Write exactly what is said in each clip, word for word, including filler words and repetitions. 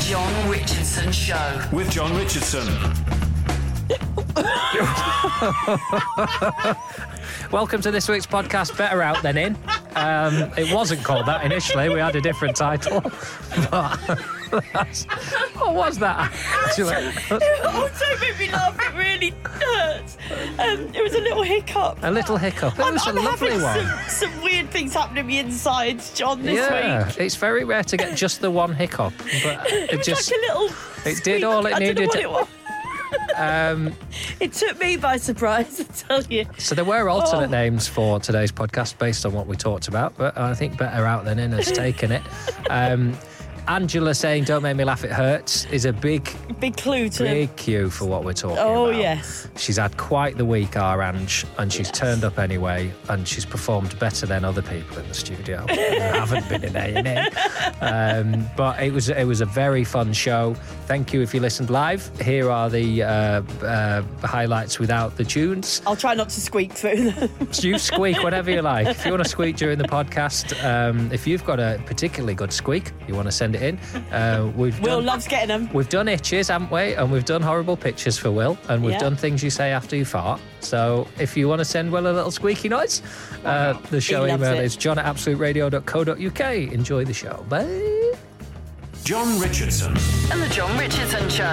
John Richardson Show. With John Richardson. Welcome to this week's podcast, Better Out Than In. Um, it wasn't called that initially. We had a different title. But that's, what was that? Oh, don't make me laugh. It really hurts. Um, it was a little hiccup. A little hiccup. It I'm, was a I'm lovely having one. Some, some weird things happening to me inside, John, this yeah, week. It's very rare to get just the one hiccup. But it, It was just, like a little... it did all it I don't know needed what to- it was. Um, It took me by surprise, I tell you. so there were alternate Oh. names for today's podcast based on what we talked about, but I think Better Out Than In has taken it. Um, Angela saying, "Don't make me laugh, it hurts," is a big, Big clue to... big cue for what we're talking Oh, about. yes. She's had quite the week, our Ange, and she's turned up anyway, and she's performed better than other people in the studio who haven't been in A and E. Um, but it was it was a very fun show. Thank you if you listened live. Here are the uh, uh, highlights without the tunes. I'll try not to squeak through them. You squeak whatever you like. If you want to squeak during the podcast, um, if you've got a particularly good squeak, you want to send it in. Uh, we've Will done, loves getting them. We've done itches, haven't we? And we've done horrible pictures for Will, and we've Yeah. done things you say after you fart. So if you want to send Will a little squeaky noise, uh, the show He loves email it. is john at absolute radio dot co dot uk. Enjoy the show. Bye. John Richardson. And the John Richardson Show.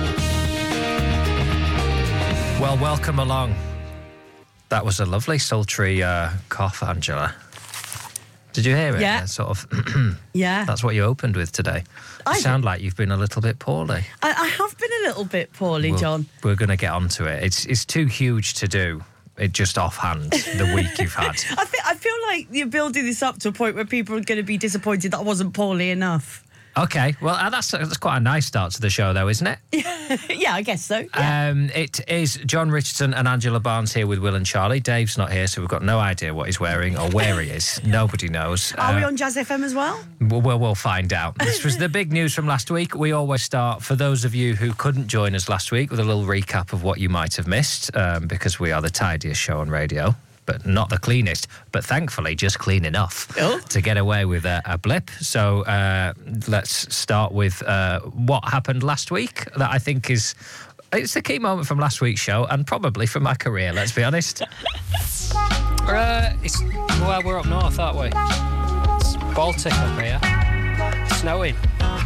Well, welcome along. That was a lovely sultry uh, cough, Angela. Did you hear it? Yeah. Uh, Sort of. Yeah. That's what you opened with today. You I- sound like you've been a little bit poorly. I, I have been a little bit poorly, We'll- John. We're going to get onto it. It's it's too huge to do. It just offhand the week you've had. I, feel, I feel like you're building this up to a point where people are going to be disappointed that I wasn't poorly enough. Okay, well uh, that's that's quite a nice start to the show, though, isn't it? Yeah, I guess so. Yeah. Um, it is John Richardson and Angela Barnes here with Will and Charlie. Dave's not here, so we've got no idea what he's wearing or where he is. Nobody knows. Are we Uh, on Jazz F M as well? Well, well, we'll find out. This was the big news from last week. We always start, for those of you who couldn't join us last week, with a little recap of what you might have missed, um, because we are the tidiest show on radio, but not the cleanest, but thankfully just clean enough Oh. to get away with a, a blip. So uh, let's start with uh, what happened last week that I think is... It's the key moment from last week's show and probably from my career, let's be honest. uh, it's, well, we're up north, aren't we? It's Baltic up here. Snowing.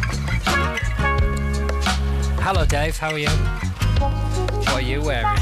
Hello, Dave. How are you? What are you wearing?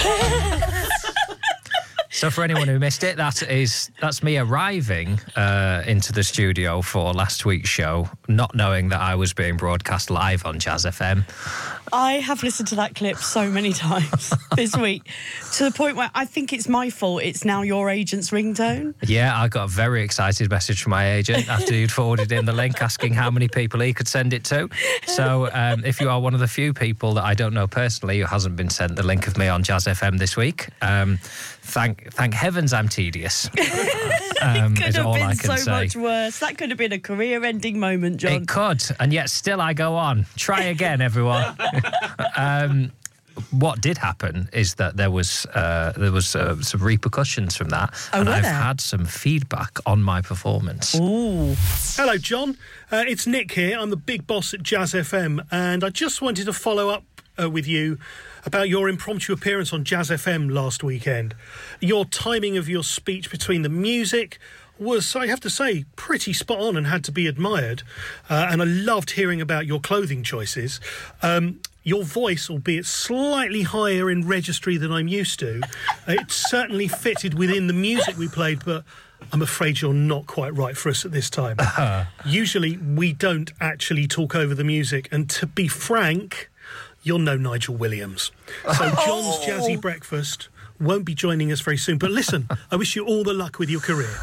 So for anyone who missed it, that is that's me arriving uh, into the studio for last week's show, not knowing that I was being broadcast live on Jazz F M. I have listened to that clip so many times this week, to the point where I think it's my fault. It's now your agent's ringtone. Yeah, I got a very excited message from my agent after you'd forwarded in the link asking how many people he could send it to. So um, if you are one of the few people that I don't know personally who hasn't been sent the link of me on Jazz F M this week, um, thank thank heavens I'm tedious. Um, Could is have all been I can so say. much worse. That could have been a career-ending moment, John. It could, and yet still I go on. Try again, everyone. um, what did happen is that there was uh, there was uh, some repercussions from that, Oh, and were I've there? had some feedback on my performance. Ooh. Hello, John. Uh, it's Nick here. I'm the big boss at Jazz F M, and I just wanted to follow up uh, with you about your impromptu appearance on Jazz F M last weekend. Your timing of your speech between the music was, I have to say, pretty spot on and had to be admired. Uh, and I loved hearing about your clothing choices. Um, your voice, albeit slightly higher in registry than I'm used to, it certainly fitted within the music we played, but I'm afraid you're not quite right for us at this time. Usually we don't actually talk over the music, and to be frank, you're no Nigel Williams. So John's Jazzy Breakfast won't be joining us very soon. But listen, I wish you all the luck with your career.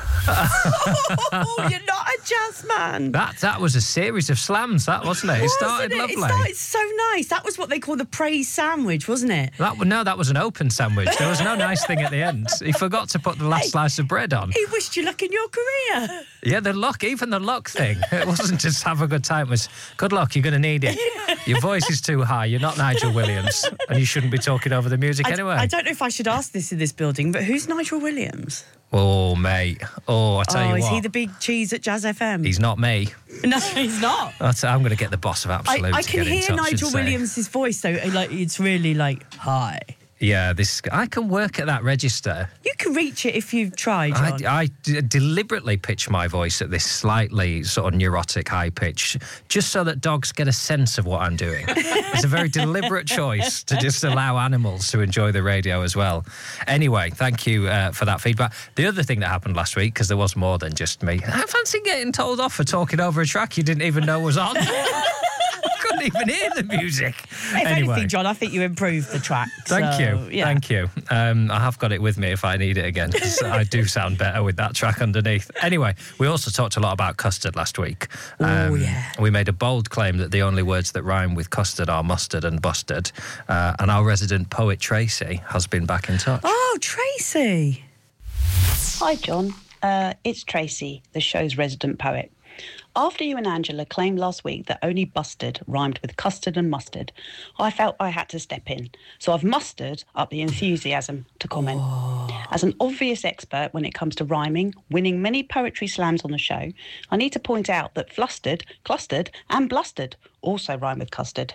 Oh, you're not a jazz man. That that was a series of slams, that wasn't it? It started Wasn't it? lovely. It started so nice. That was what they call the praise sandwich, wasn't it? That no, that was an open sandwich. There was no nice thing at the end. He forgot to put the last Hey. slice of bread on. He wished you luck in your career. Yeah, the luck, even the luck thing. It wasn't just have a good time. It was, good luck, you're going to need it. Your voice is too high. You're not Nigel Williams. And you shouldn't be talking over the music I, anyway. I don't know if I should ask asked this in this building, but who's Nigel Williams? Oh, mate. Oh, I tell oh, you is what. he the big cheese at Jazz F M? He's not me. No, he's not. That's, I'm going to get the boss of Absolute I, I to can get in hear touch and Nigel say- Williams' voice, though. Like, it's really like, hi. Yeah, this. I can work at that register. You can reach it if you've tried, John. I, I d- deliberately pitch my voice at this slightly sort of neurotic high pitch, just so that dogs get a sense of what I'm doing. It's a very deliberate choice to just allow animals to enjoy the radio as well. Anyway, thank you uh, for that feedback. The other thing that happened last week, because there was more than just me, I fancy getting told off for talking over a track you didn't even know was on. Couldn't even hear the music. If Anyway. anything, John, I think you improved the track. Thank so, you. Yeah. Thank you. Um, I have got it with me if I need it again. 'Cause I do sound better with that track underneath. Anyway, we also talked a lot about custard last week. Oh, yeah. We made a bold claim that the only words that rhyme with custard are mustard and busted. Uh, and our resident poet, Tracy, has been back in touch. Oh, Tracy. Hi, John. Uh, it's Tracy, the show's resident poet. After you and Angela claimed last week that only busted rhymed with custard and mustard, I felt I had to step in. So I've mustered up the enthusiasm to comment. Oh. As an obvious expert when it comes to rhyming, winning many poetry slams on the show, I need to point out that flustered, clustered and blustered also rhyme with custard.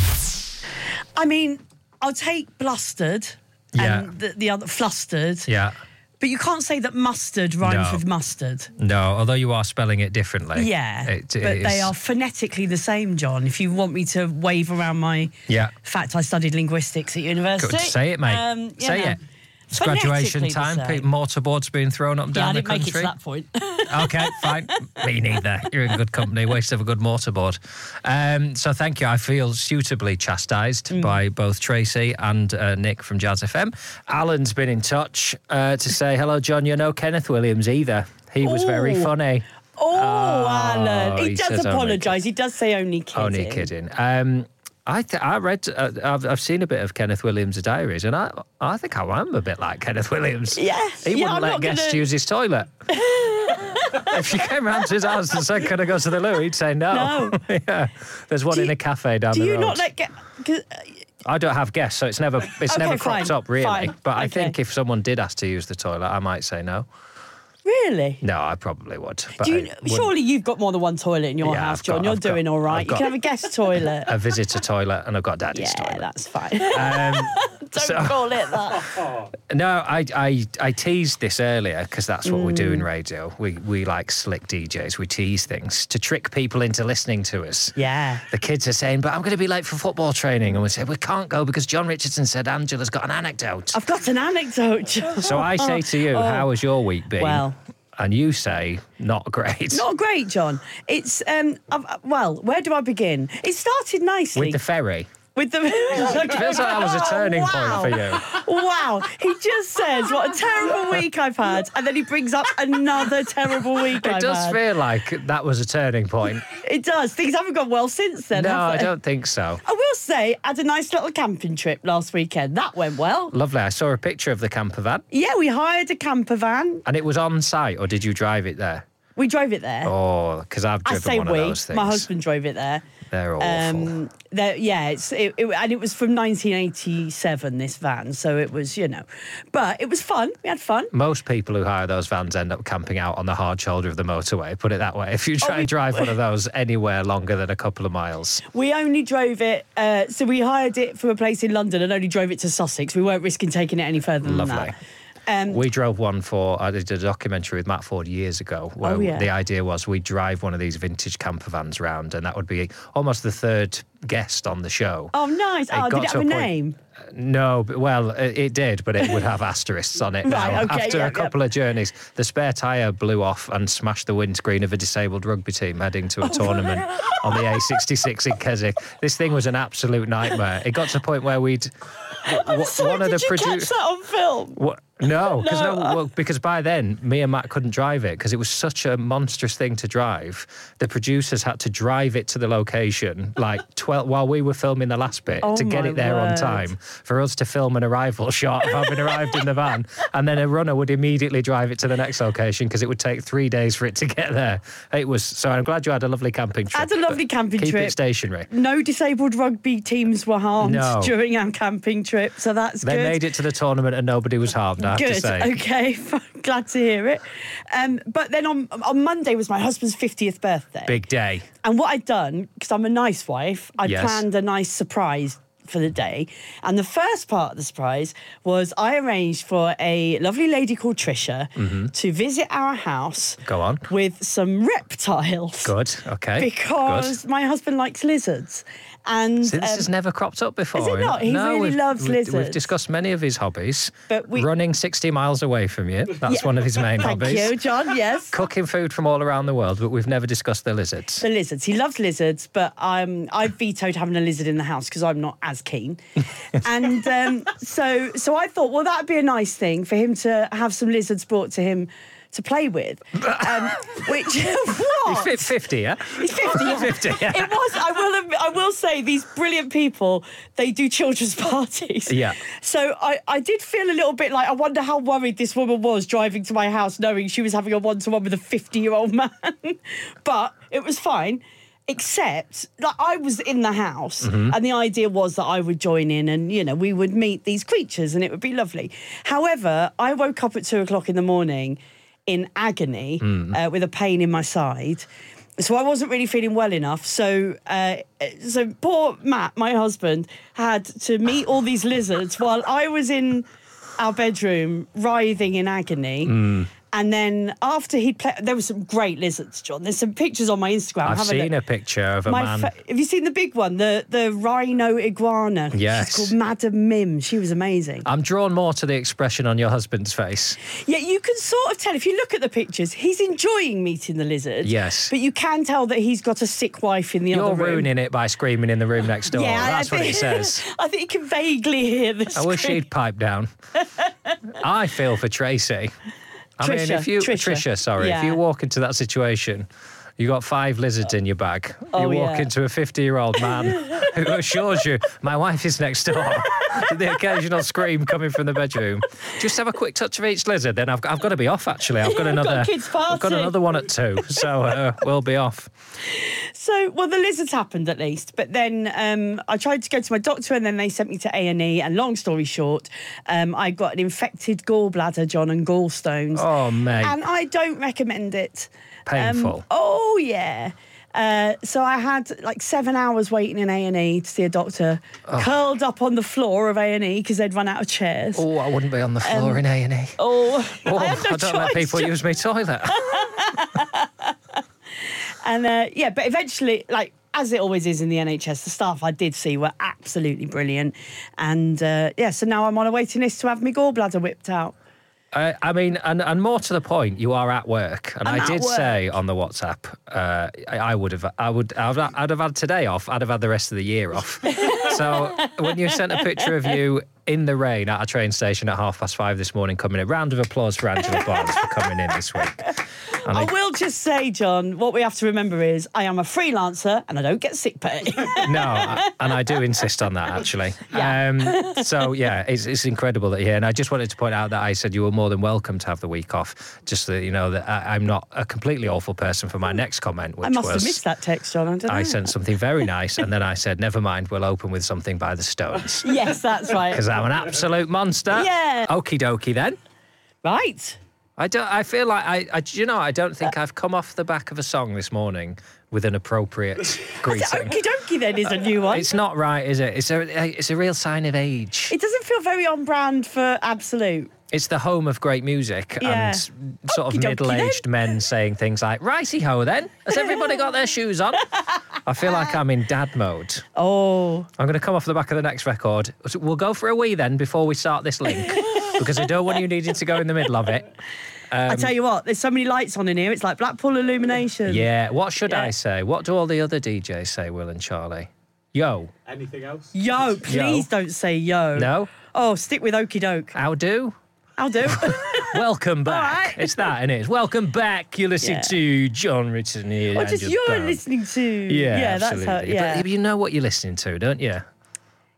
I mean, I'll take blustered Yeah. and the, the other flustered. Yeah. But you can't say that mustard rhymes No. with mustard. No, although you are spelling it differently. Yeah, It- it but is- they are phonetically the same, John. If you want me to wave around my Yeah. fact, I studied linguistics at university. Good. Say it, mate. Um, you Say know, it. It's graduation phonetically the time. same. Pe- Mortarboards being thrown up and Yeah, I down the didn't make it country. to that point. Okay, fine. Me neither. You're in good company. Waste of a good mortarboard. Um, so thank you. I feel suitably chastised Mm. by both Tracy and uh, Nick from Jazz F M. Alan's been in touch uh, to say, hello, John, you're no Kenneth Williams either. He was very Ooh. funny. Oh, Alan. He, he does says only apologise. He does say only kidding. Only kidding. Um, I th- I read, uh, I've, I've seen a bit of Kenneth Williams' diaries, and I I think I am a bit like Kenneth Williams. Yeah. He Yeah, wouldn't I'm let not guests gonna- use his toilet. If you came round to his house and said, can I go to the loo, he'd say no. No. Yeah. There's one Do in you- a cafe down Do the you road. not let get... 'cause, uh, I don't have guests, so it's never it's Okay, never fine, cropped up, really. fine, But I okay. think if someone did ask to use the toilet, I might say no. Really? No, I probably would. But Do I you, wouldn't. surely you've got more than one toilet in your Yeah, house, I've John. got- You're I've got- doing all right. I've You got- can have a guest toilet. A visitor toilet, and I've got daddy's Yeah, toilet. that's fine. Um, Don't so- call it that. No, I, I, I teased this earlier because that's what we Mm. do in radio. We, we like slick D Js. We tease things to trick people into listening to us. Yeah. The kids are saying, but I'm going to be late for football training. And we say, we can't go because John Richardson said Angela's got an anecdote. I've got an anecdote, John. So I say to you, how has your week been? Oh. Well. And you say, not great. Not great, John. It's, um, I've, well, where do I begin? It started nicely. With the ferry. With the It feels like that was a turning wow. point for you. Wow. He just says, what a terrible week I've had. And then he brings up another terrible week It I've does had. feel like that was a turning point. It does. Things haven't gone well since then, No, have I they? don't think so. I will say, I had a nice little camping trip last weekend. That went well. Lovely. I saw a picture of the camper van. Yeah, we hired a camper van. And it was on site, or did you drive it there? We drove it there. Oh, because I've I driven say one we. of those things. My husband drove it there. They're awful. Um, they're- yeah, it's it, it, and it was from nineteen eighty-seven. This van, so it was, you know, but it was fun. We had fun. Most people who hire those vans end up camping out on the hard shoulder of the motorway. Put it that way. If you try Oh, we- and drive one of those anywhere longer than a couple of miles, We only drove it, uh, so we hired it from a place in London and only drove it to Sussex. We weren't risking taking it any further than lovely. that. Um, We drove one for, I did a documentary with Matt Ford years ago where Oh, yeah. the idea was we'd drive one of these vintage camper vans round, and that would be almost the third guest on the show. oh, nice. It Oh, got did it to have a a point- name? No, but, well, it, it did, but it would have asterisks on it now. Right, okay, After yeah, a couple of journeys, the spare tyre blew off and smashed the windscreen of a disabled rugby team heading to a tournament on the A sixty-six in Keswick. This thing was an absolute nightmare. It got to the point where we'd... w- So one of did the you produ- catch that on film? What? No, because no. No. well, because by then me and Matt couldn't drive it because it was such a monstrous thing to drive. The producers had to drive it to the location like twelve while we were filming the last bit Oh to get my it there on word. time. for us to film an arrival shot of having arrived in the van, and then a runner would immediately drive it to the next location because it would take three days for it to get there. It was so. I'm glad you had a lovely camping trip. I had a lovely camping keep trip. Keep it stationary. No disabled rugby teams were harmed No. during our camping trip, so that's they good. They made it to the tournament and nobody was harmed, I have Good. to say. Okay, glad to hear it. Um, but then on on Monday was my husband's fiftieth birthday. Big day. And what I'd done, because I'm a nice wife, I'd Yes. planned a nice surprise for the day. And the first part of the surprise was I arranged for a lovely lady called Trisha Mm-hmm. to visit our house. Go on. With some reptiles. Good, okay. Because Good. my husband likes lizards. And See, this um, has never cropped up before. has it not? He no, really we've- loves we've, lizards. We've discussed many of his hobbies. But we- Running sixty miles away from you, that's Yeah. one of his main Thank hobbies. you, John, yes. Cooking food from all around the world, but we've never discussed the lizards. The lizards. He loves lizards, but um, I vetoed having a lizard in the house because I'm not as keen. and um, so, so I thought, well, that'd be a nice thing for him to have some lizards brought to him to play with. Um, which what? He's fifty, yeah? He's fifty. Yeah. fifty, yeah. It was. I will. admit- I will say these brilliant people. They do children's parties. Yeah. So I, I did feel a little bit like I wonder how worried this woman was driving to my house, knowing she was having a one-to-one with a fifty-year-old man. But it was fine. Except that I was in the house Mm-hmm. and the idea was that I would join in and, you know, we would meet these creatures and it would be lovely. However, I woke up at two o'clock in the morning in agony Mm. uh, with a pain in my side. So I wasn't really feeling well enough. So, uh, so poor Matt, my husband, had to meet all these lizards while I was in our bedroom writhing in agony. Mm. And then after he'd played, there were some great lizards, John. There's some pictures on my Instagram. I've Have seen a, a look. picture of a My man. fa- have you seen the big one, the the rhino iguana? Yes. She's called Madam Mim. She was amazing. I'm drawn more to the expression on your husband's face. Yeah, you can sort of tell if you look at the pictures, he's enjoying meeting the lizard. Yes. But you can tell that he's got a sick wife in the You're other room. ruining it by screaming in the room next door. Yeah, That's I what think, it says. I think you can vaguely hear the I wish scream. she'd pipe down. I feel for Tracy. I mean, Trisha, if you Trisha. Trisha, sorry, if Yeah. you walk into that situation, you got five lizards in your bag. Oh, you walk yeah. into a fifty-year-old man who assures you, "My wife is next door." The occasional scream coming from the bedroom. Just have a quick touch of each lizard, then I've, I've got to be off. Actually, I've got We've got another. a kids' I've got party. another one at two, so uh, we'll be off. So, well, the lizards happened at least. But then um, I tried to go to my doctor and then they sent me to A and E. And long story short, um, I got an infected gallbladder, John, and gallstones. Oh, mate. And I don't recommend it. Painful. Um, oh, yeah. Uh, so I had like seven hours waiting in A and E to see a doctor, curled up on the floor of A and E because they'd run out of chairs. Oh, I wouldn't be on the floor in A and E. Oh, Oh, I, had no I don't let choice, people John. use my toilet. And uh, yeah, but eventually, like, as it always is in the N H S, the staff I did see were absolutely brilliant. And uh, yeah, so now I'm on a waiting list to have my gallbladder whipped out. Uh, I mean, and, and more to the point, you are at work, and I'm I at did work. say on the WhatsApp, uh, I, I would have, I would, I'd, I'd have had today off. I'd have had the rest of the year off. So when you sent a picture of you in the rain at a train station at half past five this morning, coming in, round of applause for Angela Barnes for coming in this week. And I I, will just say, John, what we have to remember is I am a freelancer and I don't get sick pay. no, I, and I do insist on that actually. Yeah. Um, so yeah, it's, it's incredible that you're here. And I just wanted to point out that I said you were more than welcome to have the week off. Just so that you know that I, I'm not a completely awful person for my next comment, which I must was have missed that text, John. I don't know. I sent something very nice, and then I said, "Never mind, we'll open with something by the Stones." Yes, that's right. Because I'm an absolute monster. Yeah. Okie dokie then. Right. I don't. I feel like I. I you know, I don't think I've come off the back of a song this morning with an appropriate greeting. Okie dokie then is a new one. It's not right, is it? It's a. It's a real sign of age. It doesn't feel very on brand for Absolute. It's the home of great music Yeah. and sort of Okie dokie middle-aged men saying things like, "Righty ho, then. Has everybody got their shoes on?" I feel like I'm in dad mode. Oh. I'm going to come off the back of the next record. So we'll go for a wee then before we start this link, because I don't want you needing to go in the middle of it. I tell you what, there's so many lights on in here. It's like Blackpool Illumination. Yeah. What should Yeah. I say? What do all the other D Js say, Will and Charlie? Yo. Anything else? Yo, please don't say yo. No? Oh, stick with Okie Doke. How do? I'll do. Welcome back. right. It's that, isn't it? Welcome back. You're listening Yeah. to John Richardson here. Or just Angela you're Barnes. listening to. Yeah, yeah, that's absolutely. how. Yeah. But you know what you're listening to, don't you?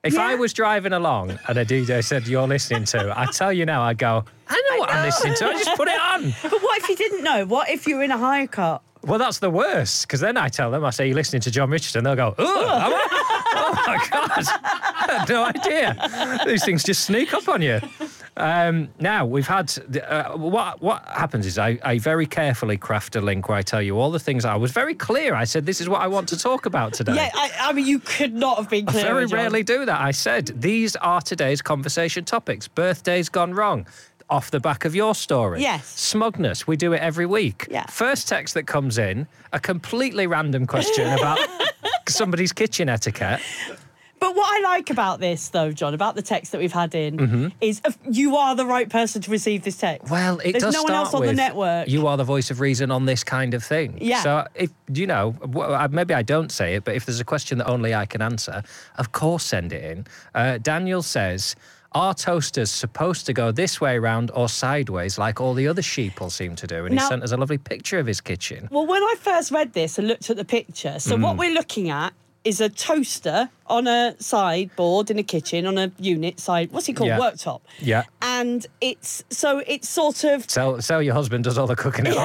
If Yeah. I was driving along and a D J said, you're listening to, I tell you now, I'd go, I know what I'm listening to. I just put it on. But what if you didn't know? What if you were in a hire car? Well, that's the worst, because then I tell them, I say, you're listening to John Richardson. They'll go, oh, am I? Oh, my God. I had no idea. These things just sneak up on you. Um, now, we've had... Uh, what what happens is I, I very carefully craft a link where I tell you all the things. I was very clear. I said, this is what I want to talk about today. Yeah, I, I mean, you could not have been I clearer, very John. rarely do that. I said, these are today's conversation topics. Birthdays gone wrong. Off the back of your story. Yes. Smugness. We do it every week. Yeah. First text that comes in, a completely random question about somebody's kitchen etiquette. But what I like about this, though, John, about the text that we've had in, Mm-hmm. is if you are the right person to receive this text. Well, it There's does no one start else on the with, network. you are the voice of reason on this kind of thing. Yeah. So, if you know, w- I- maybe I don't say it, but if there's a question that only I can answer, of course send it in. Uh, Daniel says, are toasters supposed to go this way round or sideways like all the other sheeple seem to do? And Now- he sent us a lovely picture of his kitchen. Well, when I first read this and looked at the picture, so Mm. what we're looking at is a toaster on a sideboard in a kitchen, on a unit side, what's it called, Yeah. worktop. Yeah. And it's, so it's sort of, So, so your husband does all the cooking at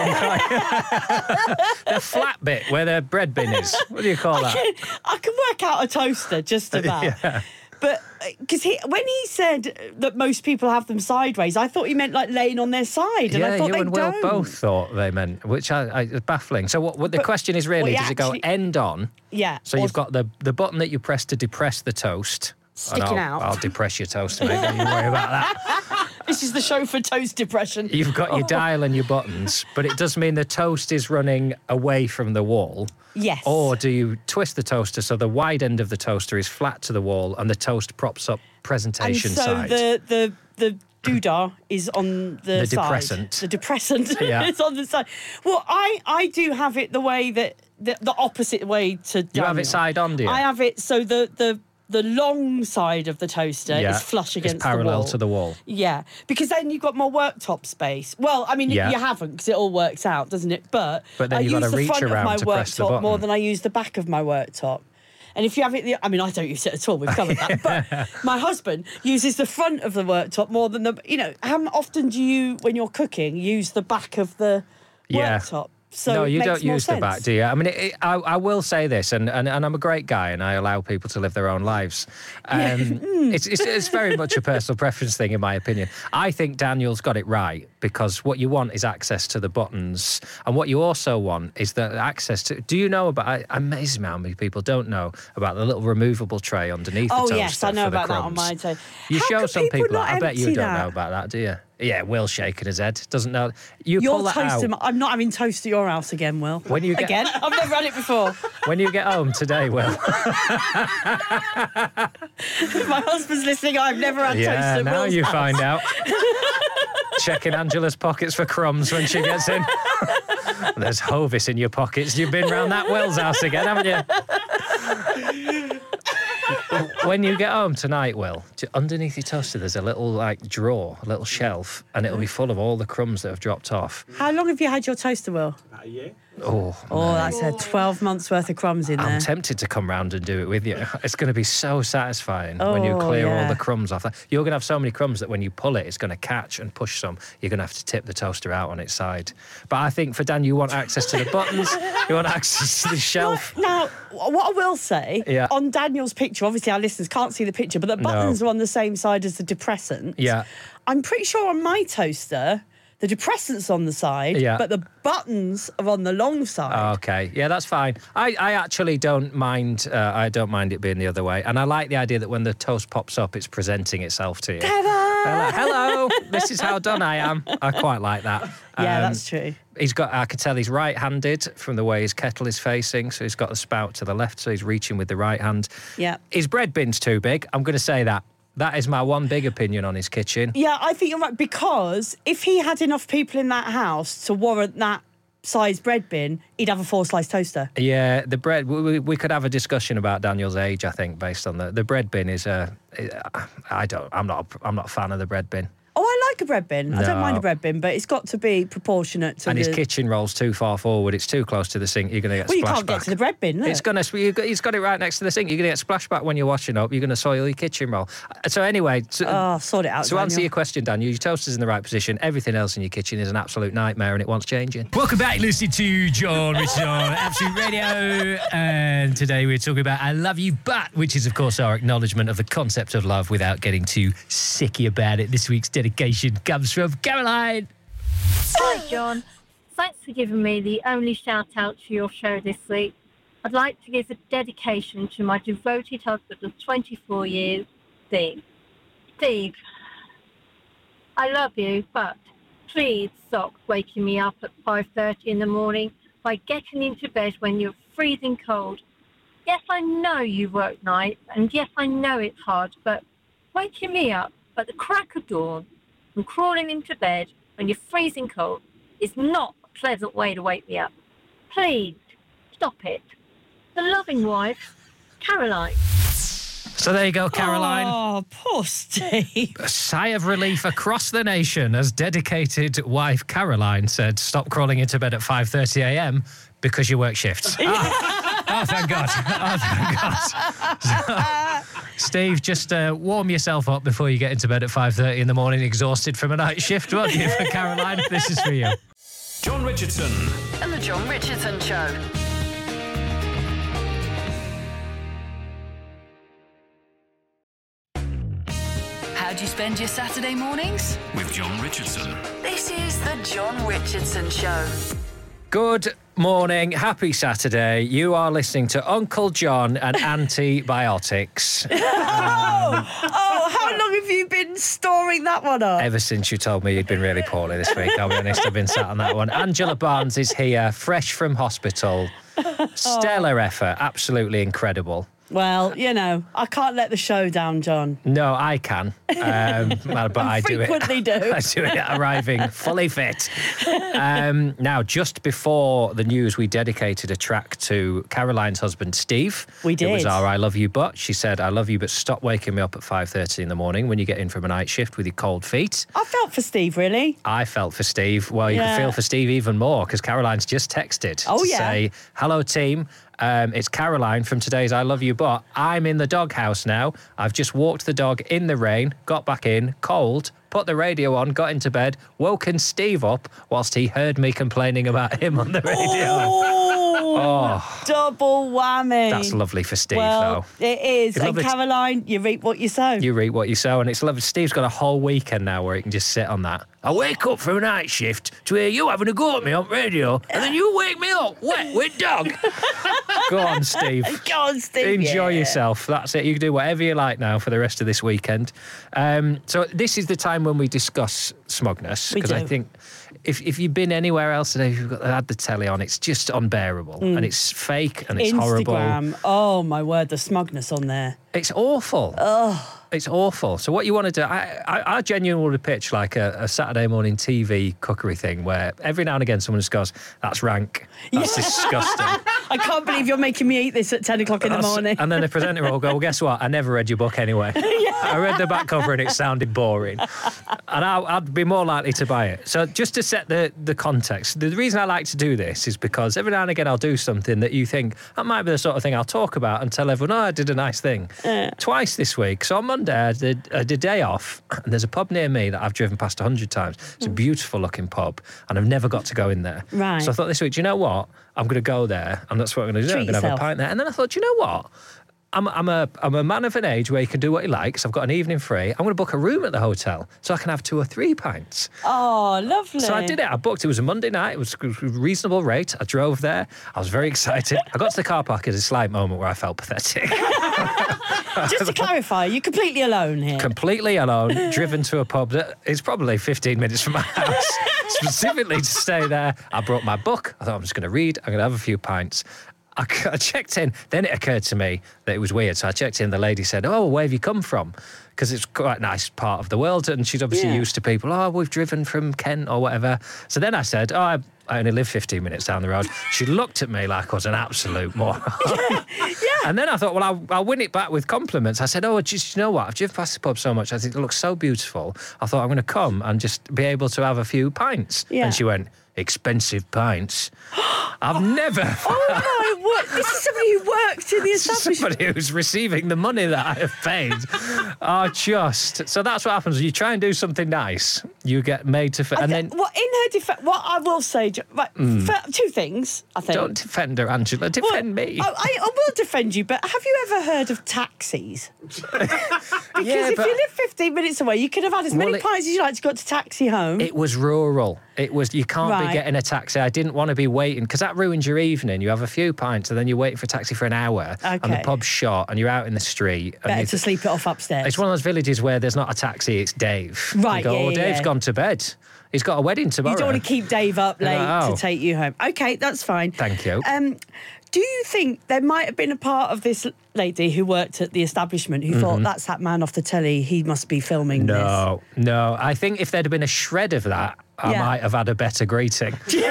home. The flat bit where the bread bin is. What do you call that? I can work out a toaster just about. Yeah. But because he, when he said that most people have them sideways, I thought he meant like laying on their side, and Yeah, I thought you they and Will don't. both thought they meant, which I, I is baffling. So what, what the But question is really, what he does it go actually- end on? Yeah. So or you've got the, the button that you press to depress the toast. And Sticking I'll, out. I'll depress your toast, mate. Don't you worry about that. This is the show for toast depression. You've got your dial and your buttons, but it does mean the toast is running away from the wall. Yes. Or do you twist the toaster so the wide end of the toaster is flat to the wall and the toast props up and presentation so side? the the the doodah is on the, The side. depressant. The depressant Yeah. is on the side. Well, I I do have it the way that the, the opposite way to. You have Daniel. it side on, do you? I have it so the the the long side of the toaster Yeah. is flush It's against parallel the wall. to the wall. Yeah, because then you've got more worktop space. Well, I mean, Yeah. you haven't because it all works out, doesn't it? But, But then I you've use gotta the reach front of around my to press the worktop more button. than I use the back of my worktop. And if you have it, the, I mean, I don't use it at all. We've covered that. But my husband uses the front of the worktop more than the. You know, how often do you, when you're cooking, use the back of the Yeah. worktop? So no, it you makes don't more use sense. the back, do you? I mean, it, it, I, I will say this, and, and, and I'm a great guy, and I allow people to live their own lives. Um, it's, it's, it's very much a personal preference thing, in my opinion. I think Daniel's got it right, because what you want is access to the buttons, and what you also want is the access to... Do you know about... I, amazes me how many people don't know about the little removable tray underneath Oh, the toaster yes, I know for the about that on crumbs. my toast. You How show could some people people not that. I bet you empty don't that? know about that, do you? Yeah, Will shaking his head. Doesn't know. You Your pull that toast, out. in my- I'm not having toast at your house again, Will. When you get- Again? I've never had it before. When you get home today, Will. My husband's listening. I've never had toast Yeah, at now Will's you house. find out. Checking Angela's pockets for crumbs when she gets in. There's Hovis in your pockets. You've been round that Will's house again, haven't you? When you get home tonight, Will, j- underneath your toaster there's a little like drawer, a little shelf, and it'll be full of all the crumbs that have dropped off. How long have you had your toaster, Will? Oh, Oh, that's a twelve months worth of crumbs in there. I'm tempted to come round and do it with you. It's going to be so satisfying when you Oh, clear all yeah. the crumbs off. You're going to have so many crumbs that when you pull it, it's going to catch and push some. You're going to have to tip the toaster out on its side. But I think for Dan, you want access to the buttons. You want access to the shelf. Now, what I will say, Yeah. on Daniel's picture, obviously our listeners can't see the picture, but the buttons are on the same side as the depressant. Yeah. I'm pretty sure on my toaster, the depressant's on the side, Yeah. but the buttons are on the long side. Okay, yeah, that's fine. I, I actually don't mind. Uh, I don't mind it being the other way, and I like the idea that when the toast pops up, it's presenting itself to you. Hello, hello. This is how done I am. I quite like that. Yeah, Um, that's true. He's got. I could tell he's right-handed from the way his kettle is facing. So he's got the spout to the left, so he's reaching with the right hand. Yeah. His bread bin's too big. I'm going to say that. That is my one big opinion on his kitchen. Yeah, I think you're right, because if he had enough people in that house to warrant that size bread bin, he'd have a four-slice toaster. Yeah, the bread. We, we- we could have a discussion about Daniel's age. I think based on the the bread bin is a. I don't. I'm not. I'm not a fan of the bread bin. Oh, I like a bread bin. I don't No. mind a bread bin, but it's got to be proportionate to And the... his kitchen roll's too far forward. It's too close to the sink. You're going to get Well, you splashback. can't get to the bread bin, look. It's going to. He's got it right next to the sink. You're going to get splashback when you're washing up. You're going to soil your kitchen roll. So anyway, to, Oh, sort it out, to answer Daniel. your question, Daniel, your toaster's in the right position. Everything else in your kitchen is an absolute nightmare, and it wants changing. Welcome back, listening to John Richardson on Absolute Radio. And today we're talking about I Love You But, which is, of course, our acknowledgement of the concept of love without getting too sicky about it. This week's dedication comes from Caroline. Hi, John. Thanks for giving me the only shout-out to your show this week. I'd like to give a dedication to my devoted husband of twenty-four years, Steve. Steve, I love you, but please stop waking me up at five thirty in the morning by getting into bed when you're freezing cold. Yes, I know you work nights, and yes, I know it's hard, but waking me up at the crack of dawn and crawling into bed when you're freezing cold is not a pleasant way to wake me up. Please, stop it. The loving wife, Caroline. So there you go, Caroline. Oh, poor Steve. A sigh of relief across the nation as dedicated wife Caroline said, stop crawling into bed at five thirty a m because you work shifts. Ah. Oh, thank God. Oh, thank God. So, Steve, just uh, warm yourself up before you get into bed at five thirty in the morning, exhausted from a night shift, won't you? For Caroline, this is for you. John Richardson. And the John Richardson Show. How do you spend your Saturday mornings? With John Richardson. This is the John Richardson Show. Good morning. Happy Saturday. You are listening to Uncle John and Antibiotics. Oh, how long have you been storing that one up? Ever since you told me you'd been really poorly this week, I'll be honest, I've been sat on that one. Angela Barnes is here, fresh from hospital. Stellar effort, absolutely incredible. Well, you know, I can't let the show down, John. No, I can, um, but I do it. frequently do. I do it arriving fully fit. Um, now, just before the news, we dedicated a track to Caroline's husband, Steve. We It was did. our I Love You But. She said, I love you, but stop waking me up at five thirty in the morning when you get in from a night shift with your cold feet. I felt for Steve, really. I felt for Steve. Well, you Yeah. can feel for Steve even more because Caroline's just texted Oh, to yeah. say, hello, team. Um, it's Caroline from today's I Love You But. I'm in the doghouse now. I've just walked the dog in the rain, got back in, cold, put the radio on, got into bed, woken Steve up whilst he heard me complaining about him on the radio. Oh, double whammy. That's lovely for Steve, well, though. it is. It's And lovely to- Caroline, you reap what you sow. You reap what you sow, and it's lovely. Steve's got a whole weekend now where he can just sit on that. I wake up from a night shift to hear you having a go at me on radio, and then you wake me up wet with dog. Go on, Steve. Go on, Steve. Enjoy yeah. yourself. That's it. You can do whatever you like now for the rest of this weekend. Um, so this is the time when we discuss smugness, We because I do. think if if you've been anywhere else today, if you've got, had the telly on, it's just unbearable and it's fake and it's horrible. Instagram. Oh, my word, the smugness on there. It's awful. Oh. It's awful. So what you want to do, I, I, I genuinely want to pitch like a, a Saturday morning T V cookery thing where every now and again someone just goes, that's rank. That's disgusting. I can't believe you're making me eat this at ten o'clock in the That's- morning. And then the presenter will go, well, guess what? I never read your book anyway. I read the back cover and it sounded boring. And I, I'd be more likely to buy it. So just to set the, the context, the reason I like to do this is because every now and again I'll do something that you think, that might be the sort of thing I'll talk about and tell everyone, oh, I did a nice thing. Uh. Twice this week. So on Monday, I did, I did a day off, and there's a pub near me that I've driven past a hundred times. It's a beautiful looking pub, and I've never got to go in there. Right. So I thought this week, do you know what? I'm going to go there, and that's what I'm going to do. Treat I'm going to have a yourself. pint there. And then I thought, do you know what? I'm, I'm a I'm a man of an age where he can do what he likes. I've got an evening free. I'm going to book a room at the hotel so I can have two or three pints. Oh, lovely. So I did it. I booked. It was a Monday night. It was a reasonable rate. I drove there. I was very excited. I got to the car park at a slight moment where I felt pathetic. Just to clarify, you're completely alone here. Completely alone, driven to a pub that is probably fifteen minutes from my house, specifically to stay there. I brought my book. I thought I'm just going to read. I'm going to have a few pints. I, I checked in. Then it occurred to me that it was weird. So I checked in. The lady said, oh, where have you come from? Because it's quite a nice part of the world. And she's obviously Yeah. used to people, oh, we've driven from Kent or whatever. So then I said, oh, I, I only live fifteen minutes down the road. She looked at me like I was an absolute moron. Yeah. And then I thought, well, I'll, I'll win it back with compliments. I said, oh, just, you know what? I've driven past the pub so much. I think it looks so beautiful. I thought I'm going to come and just be able to have a few pints. Yeah. And she went, expensive pints. I've never... Oh, my word. This is somebody who worked in the establishment. Somebody who's receiving the money that I have paid. Oh, just... So that's what happens. You try and do something nice, you get made to... F- and then... Well, in her defence, what I will say, Jo- right, for, two things, I think. Don't defend her, Angela. Defend Well, me. I, I, I will defend you, but have you ever heard of taxis? Because Yeah, if but- you live fifteen minutes away, you could have had as many Well, it- pints as you like to go to taxi home. It was rural. It was, you can't Right. be getting a taxi. I didn't want to be waiting because that ruins your evening. You have a few pints and then you're waiting for a taxi for an hour and the Okay. pub's shut and you're out in the street. And Better you- to sleep it off upstairs. It's one of those villages where there's not a taxi, it's Dave. Right, You go, yeah, oh, yeah, Dave's yeah. gone to bed. He's got a wedding tomorrow. You don't want to keep Dave up late No. to take you home. Okay, that's fine. Thank you. Um, do you think there might have been a part of this lady who worked at the establishment who thought, that's that man off the telly, he must be filming this? No, no. I think if there'd have been a shred of that, I Yeah. might have had a better greeting.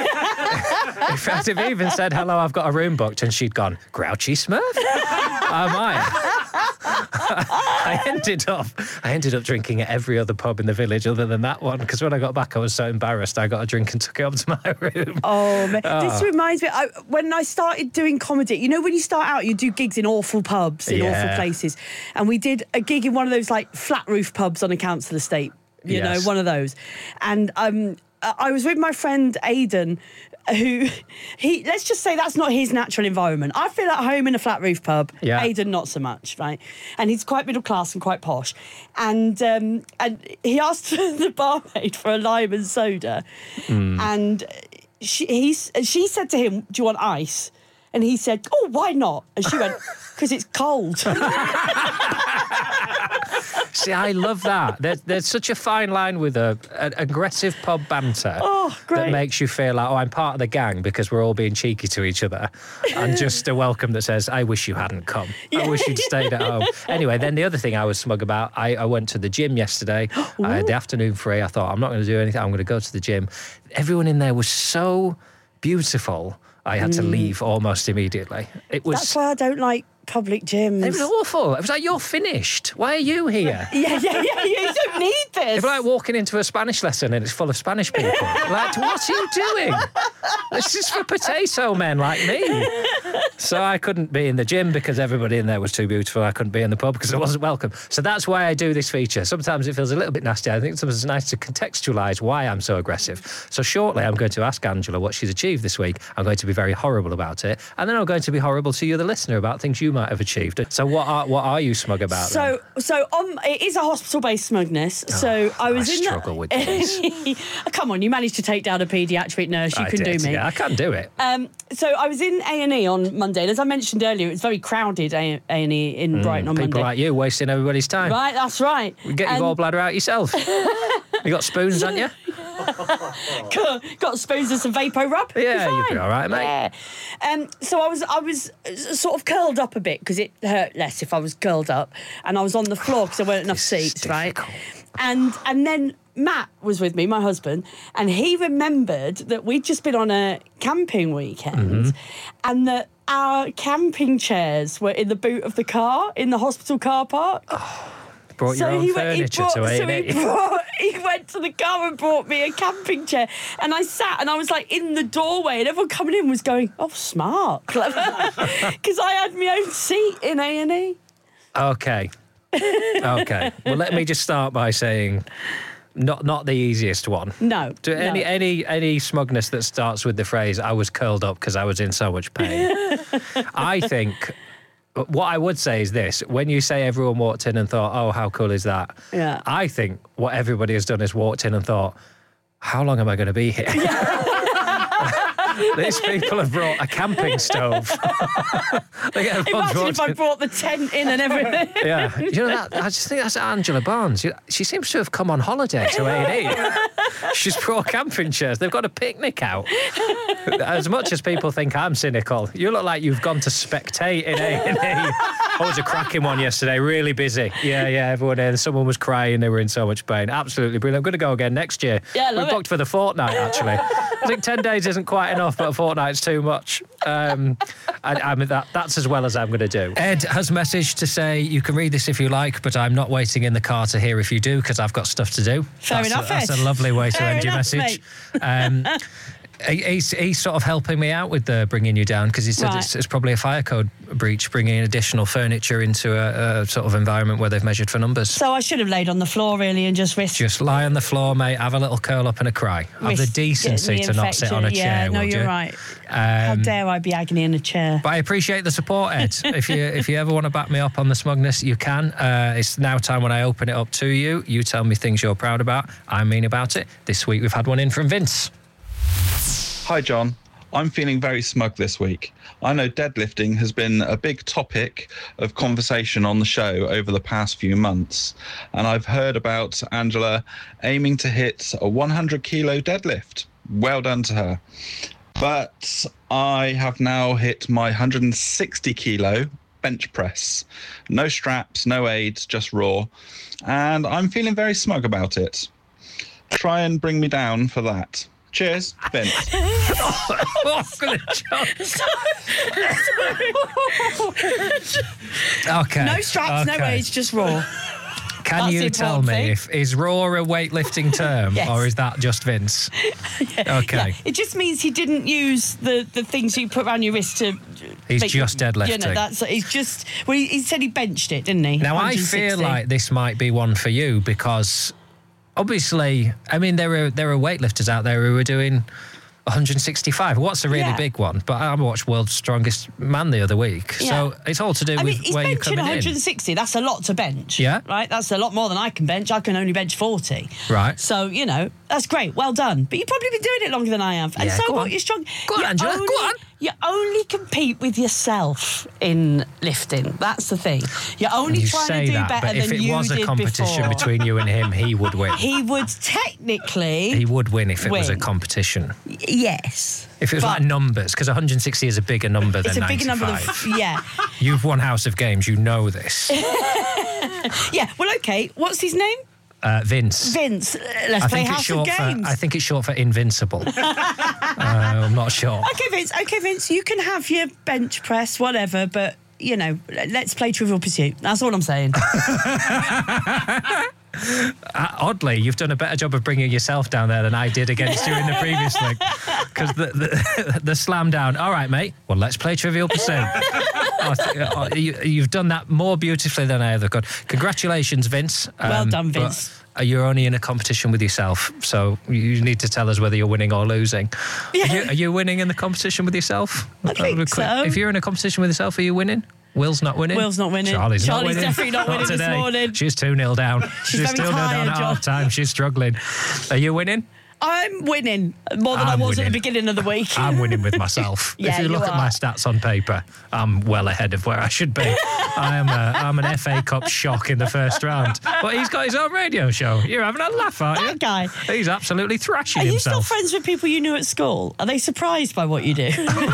If I'd have even said, hello, I've got a room booked, and she'd gone, Grouchy Smurf? I might. I ended up I ended up drinking at every other pub in the village other than that one, because when I got back, I was so embarrassed. I got a drink and took it up to my room. Oh, man. Ah. This reminds me, I, when I started doing comedy, you know, when you start out, you do gigs in awful pubs, in Yeah. awful places. And we did a gig in one of those, like, flat roof pubs on a council estate, you Yes. know, one of those. And um, I was with my friend Aidan, who, he let's just say that's not his natural environment. I feel at home in a flat roof pub. Yeah. Aidan, not so much, right? And he's quite middle class and quite posh. And um, and he asked the barmaid for a lime and soda. And she, he's, she said to him, do you want ice? And he said, oh, why not? And she went, because it's cold. See, I love that. There's, there's such a fine line with a, an aggressive pub banter Oh, that great. makes you feel like, oh, I'm part of the gang because we're all being cheeky to each other, and just a welcome that says, I wish you hadn't come. I wish you'd stayed at home. Anyway, then the other thing I was smug about, I, I went to the gym yesterday. I had the afternoon free. I thought, I'm not going to do anything. I'm going to go to the gym. Everyone in there was so beautiful. I had to leave almost immediately. It was... That's why I don't like public gyms. It was awful. It was like, you're finished. Why are you here? Yeah, yeah, yeah, you don't need this. It's like walking into a Spanish lesson and it's full of Spanish people. Like, what are you doing? This is for potato men like me. So I couldn't be in the gym because everybody in there was too beautiful. I couldn't be in the pub because I wasn't welcome. So that's why I do this feature. Sometimes it feels a little bit nasty. I think sometimes it's nice to contextualise why I'm so aggressive. So shortly, I'm going to ask Angela what she's achieved this week. I'm going to be very horrible about it. And then I'm going to be horrible to you, the listener, about things you might have achieved. So what are what are you smug about? So, so um, it is a hospital-based smugness. So I was I in. struggle the, with these. Come on, you managed to take down a paediatric nurse. You I can did, do me. Yeah, I can do it. Um, so I was in A and E on Monday, and as I mentioned earlier, it's very crowded A and E in Brighton on People Monday. like you wasting everybody's time. Right, that's right. Get your And- gallbladder out yourself. You got spoons, haven't you? got, got spoons and some Vapo Rub. Yeah, You're you'll be fine. all right, mate. Yeah. Um, so I was, I was sort of curled up a bit because it hurt less if I was curled up, and I was on the floor because there weren't enough This is seats, right? difficult. And and then Matt was with me, my husband, and he remembered that we'd just been on a camping weekend, Mm-hmm. and that our camping chairs were in the boot of the car in the hospital car park. Brought your own he went, he furniture brought, to A so and he, E. brought, he went to the car and brought me a camping chair, and I sat and I was like in the doorway, and everyone coming in was going, "Oh, smart, clever," because I had my own seat in A and E. Okay. Okay. Well, let me just start by saying, not not the easiest one. No, Do no. any any any smugness that starts with the phrase "I was curled up because I was in so much pain." I think. What I would say is this: when you say everyone walked in and thought, "Oh, how cool is that?" Yeah. I think what everybody has done is walked in and thought, "How long am I going to be here?" These people have brought a camping stove. They everyone's Imagine walked if I in- brought the tent in and everything. Yeah, you know that. I just think that's Angela Barnes. You- She seems to have come on holiday to A and E. She's brought camping chairs. They've got a picnic out. As much as people think I'm cynical, you look like you've gone to spectate in A and E. Oh, it was a cracking one yesterday. Really busy. Yeah, yeah. Everyone in. Someone was crying. They were in so much pain. Absolutely brilliant. I'm going to go again next year. Yeah, I love We're booked it. for the fortnight, actually. I think ten days isn't quite enough, but a fortnight's too much. Um, I, I mean, that, that's as well as I'm going to do. Ed has messaged to say, you can read this if you like, but I'm not waiting in the car to hear if you do, because I've got stuff to do. Fair that's enough, a, That's Ed. a lovely way to Fair end your enough, message. Um, he- he's, he's sort of helping me out with the bringing you down, because he said Right. it's, it's probably a fire code breach, bringing additional furniture into a, a sort of environment where they've measured for numbers. So I should have laid on the floor, really, and just risked... Just lie on the floor, mate, have a little curl up and a cry. Have the risked decency getting to the not sit on a infection. chair, Yeah, no, would you're you? right. How Um, dare I be agony in a chair? But I appreciate the support, Ed. if you if you ever want to back me up on the smugness, you can. Uh, it's now time when I open it up to you. You tell me things you're proud about. I mean about it. This week we've had one in from Vince. Hi, John. I'm feeling very smug this week. I know deadlifting has been a big topic of conversation on the show over the past few months. And I've heard about Angela aiming to hit a one hundred kilo deadlift. Well done to her. But I have now hit my one hundred sixty kilo bench press. No straps, no aids, just raw. And I'm feeling very smug about it. Try and bring me down for that. Cheers, Vince. Oh, good job. Okay. No straps, no okay. aids, just raw. Can That's you the tell important me thing. if is raw a weightlifting term Yes. or is that just Vince? Okay. Yeah, it just means he didn't use the, the things you put around your wrist to... He's make- just You know, deadlifting. that's... He's just... Well, he, he said he benched it, didn't he? Now, I one hundred sixty. feel like this might be one for you because obviously, I mean, there are there are weightlifters out there who are doing one hundred sixty-five. What's a really Yeah. big one? But I watched World's Strongest Man the other week. So Yeah. it's all to do I with mean, he's where you're benching coming one hundred in. sixty. That's a lot to bench. Yeah. Right? That's a lot more than I can bench. I can only bench forty. Right. So, you know, that's great. Well done. But you've probably been doing it longer than I have. And Yeah, so go what? on. You're strong. Go on, You Angela, go only- on. You only compete with yourself in lifting. That's the thing. You're only You trying say to do that, better but if than it you was a did competition before. between you and him, he would win. He would technically... He would win if it was a Win. competition. Yes. If it was But like numbers, because one hundred sixty is a bigger number than It's a bigger number ninety-five. than... Yeah. You've won House of Games, you know this. Yeah. Well, OK. What's his name? Uh, Vince. Vince. Uh, Let's I play think it's House of short for. Games. I think it's short for invincible. uh, I'm not sure. OK, Vince. OK, Vince. You can have your bench press, whatever, but, you know, let's play Trivial Pursuit. That's all I'm saying. Uh, oddly, you've done a better job of bringing yourself down there than I did against you in the previous league. Because the, the, the slam down, all right, mate, well, let's play Trivial Pursuit. I th- uh, you, you've done that more beautifully than I ever could. Congratulations, Vince. Well done, but, Vince. uh, You're only in a competition with yourself, so you need to tell us whether you're winning or losing. Yeah. Are, you, are you winning in the competition with yourself? I think Quick- so. If you're in a competition with yourself, are you winning? Will's not winning. Will's not winning. Charlie's, not Charlie's winning. definitely not winning this today. morning. She's two nil down. She's, very still not down tired, at John. half time. She's struggling. Are you winning? I'm winning more than I'm I was winning. at the beginning of the week. I'm winning with myself. Yeah, if you you look at my are. stats on paper, I'm well ahead of where I should be. I am a, I'm an F A Cup shock in the first round. But he's got his own radio show. You're having a laugh, aren't you? That guy. He's absolutely thrashing Are you still himself. friends with people you knew at school? Are they surprised by what you do?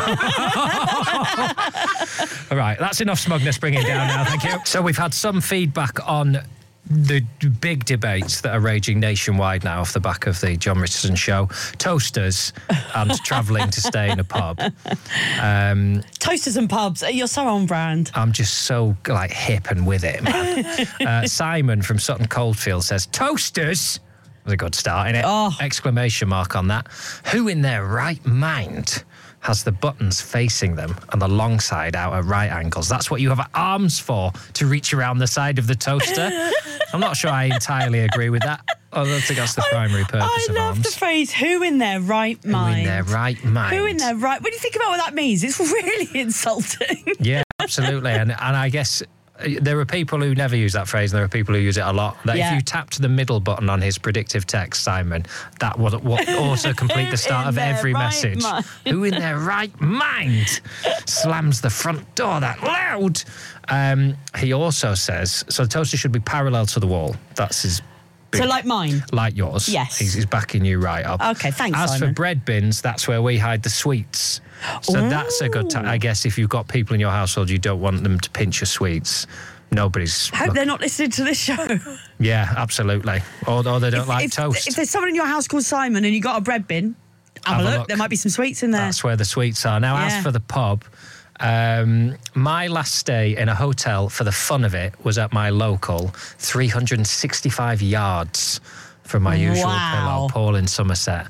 All right, that's enough smugness bringing it down now, thank you. So we've had some feedback on the big debates that are raging nationwide now off the back of the John Richardson show. Toasters and travelling to stay in a pub. Um, Toasters and pubs. You're so on brand. I'm just so like hip and with it, man. uh, Simon from Sutton Coldfield says, Toasters? That was a good start, innit? Oh. Exclamation mark on that. Who in their right mind has the buttons facing them and the long side out at right angles? That's what you have arms for, to reach around the side of the toaster. I'm not sure I entirely agree with that. I don't think that's the primary purpose I of love arms. the phrase, who in their right mind? Who in their right mind? Who in their right... When you think about what that means, it's really insulting. Yeah, absolutely. And and I guess uh, there are people who never use that phrase and there are people who use it a lot. That Yeah. if you tapped the middle button on his predictive text, Simon, that would what also complete the start in of their every right message. mind? Who in their right mind slams the front door that loud? Um, he also says, so the toaster should be parallel to the wall. That's his big, So like mine? like yours. Yes. He's, he's backing you right up. Okay, thanks, As Simon. for bread bins, that's where we hide the sweets. So Ooh. that's a good time. I guess if you've got people in your household, you don't want them to pinch your sweets. Nobody's... Hope they're not listening to this show. Yeah, absolutely. Or, or they don't if, like if, toast. If there's someone in your house called Simon and you got a bread bin, have, Have a a look. look. There might be some sweets in there. That's where the sweets are. Now, Yeah. as for the pub, um, my last stay in a hotel for the fun of it was at my local, three hundred sixty-five yards from my usual Wow. pillow, Paul in Somerset.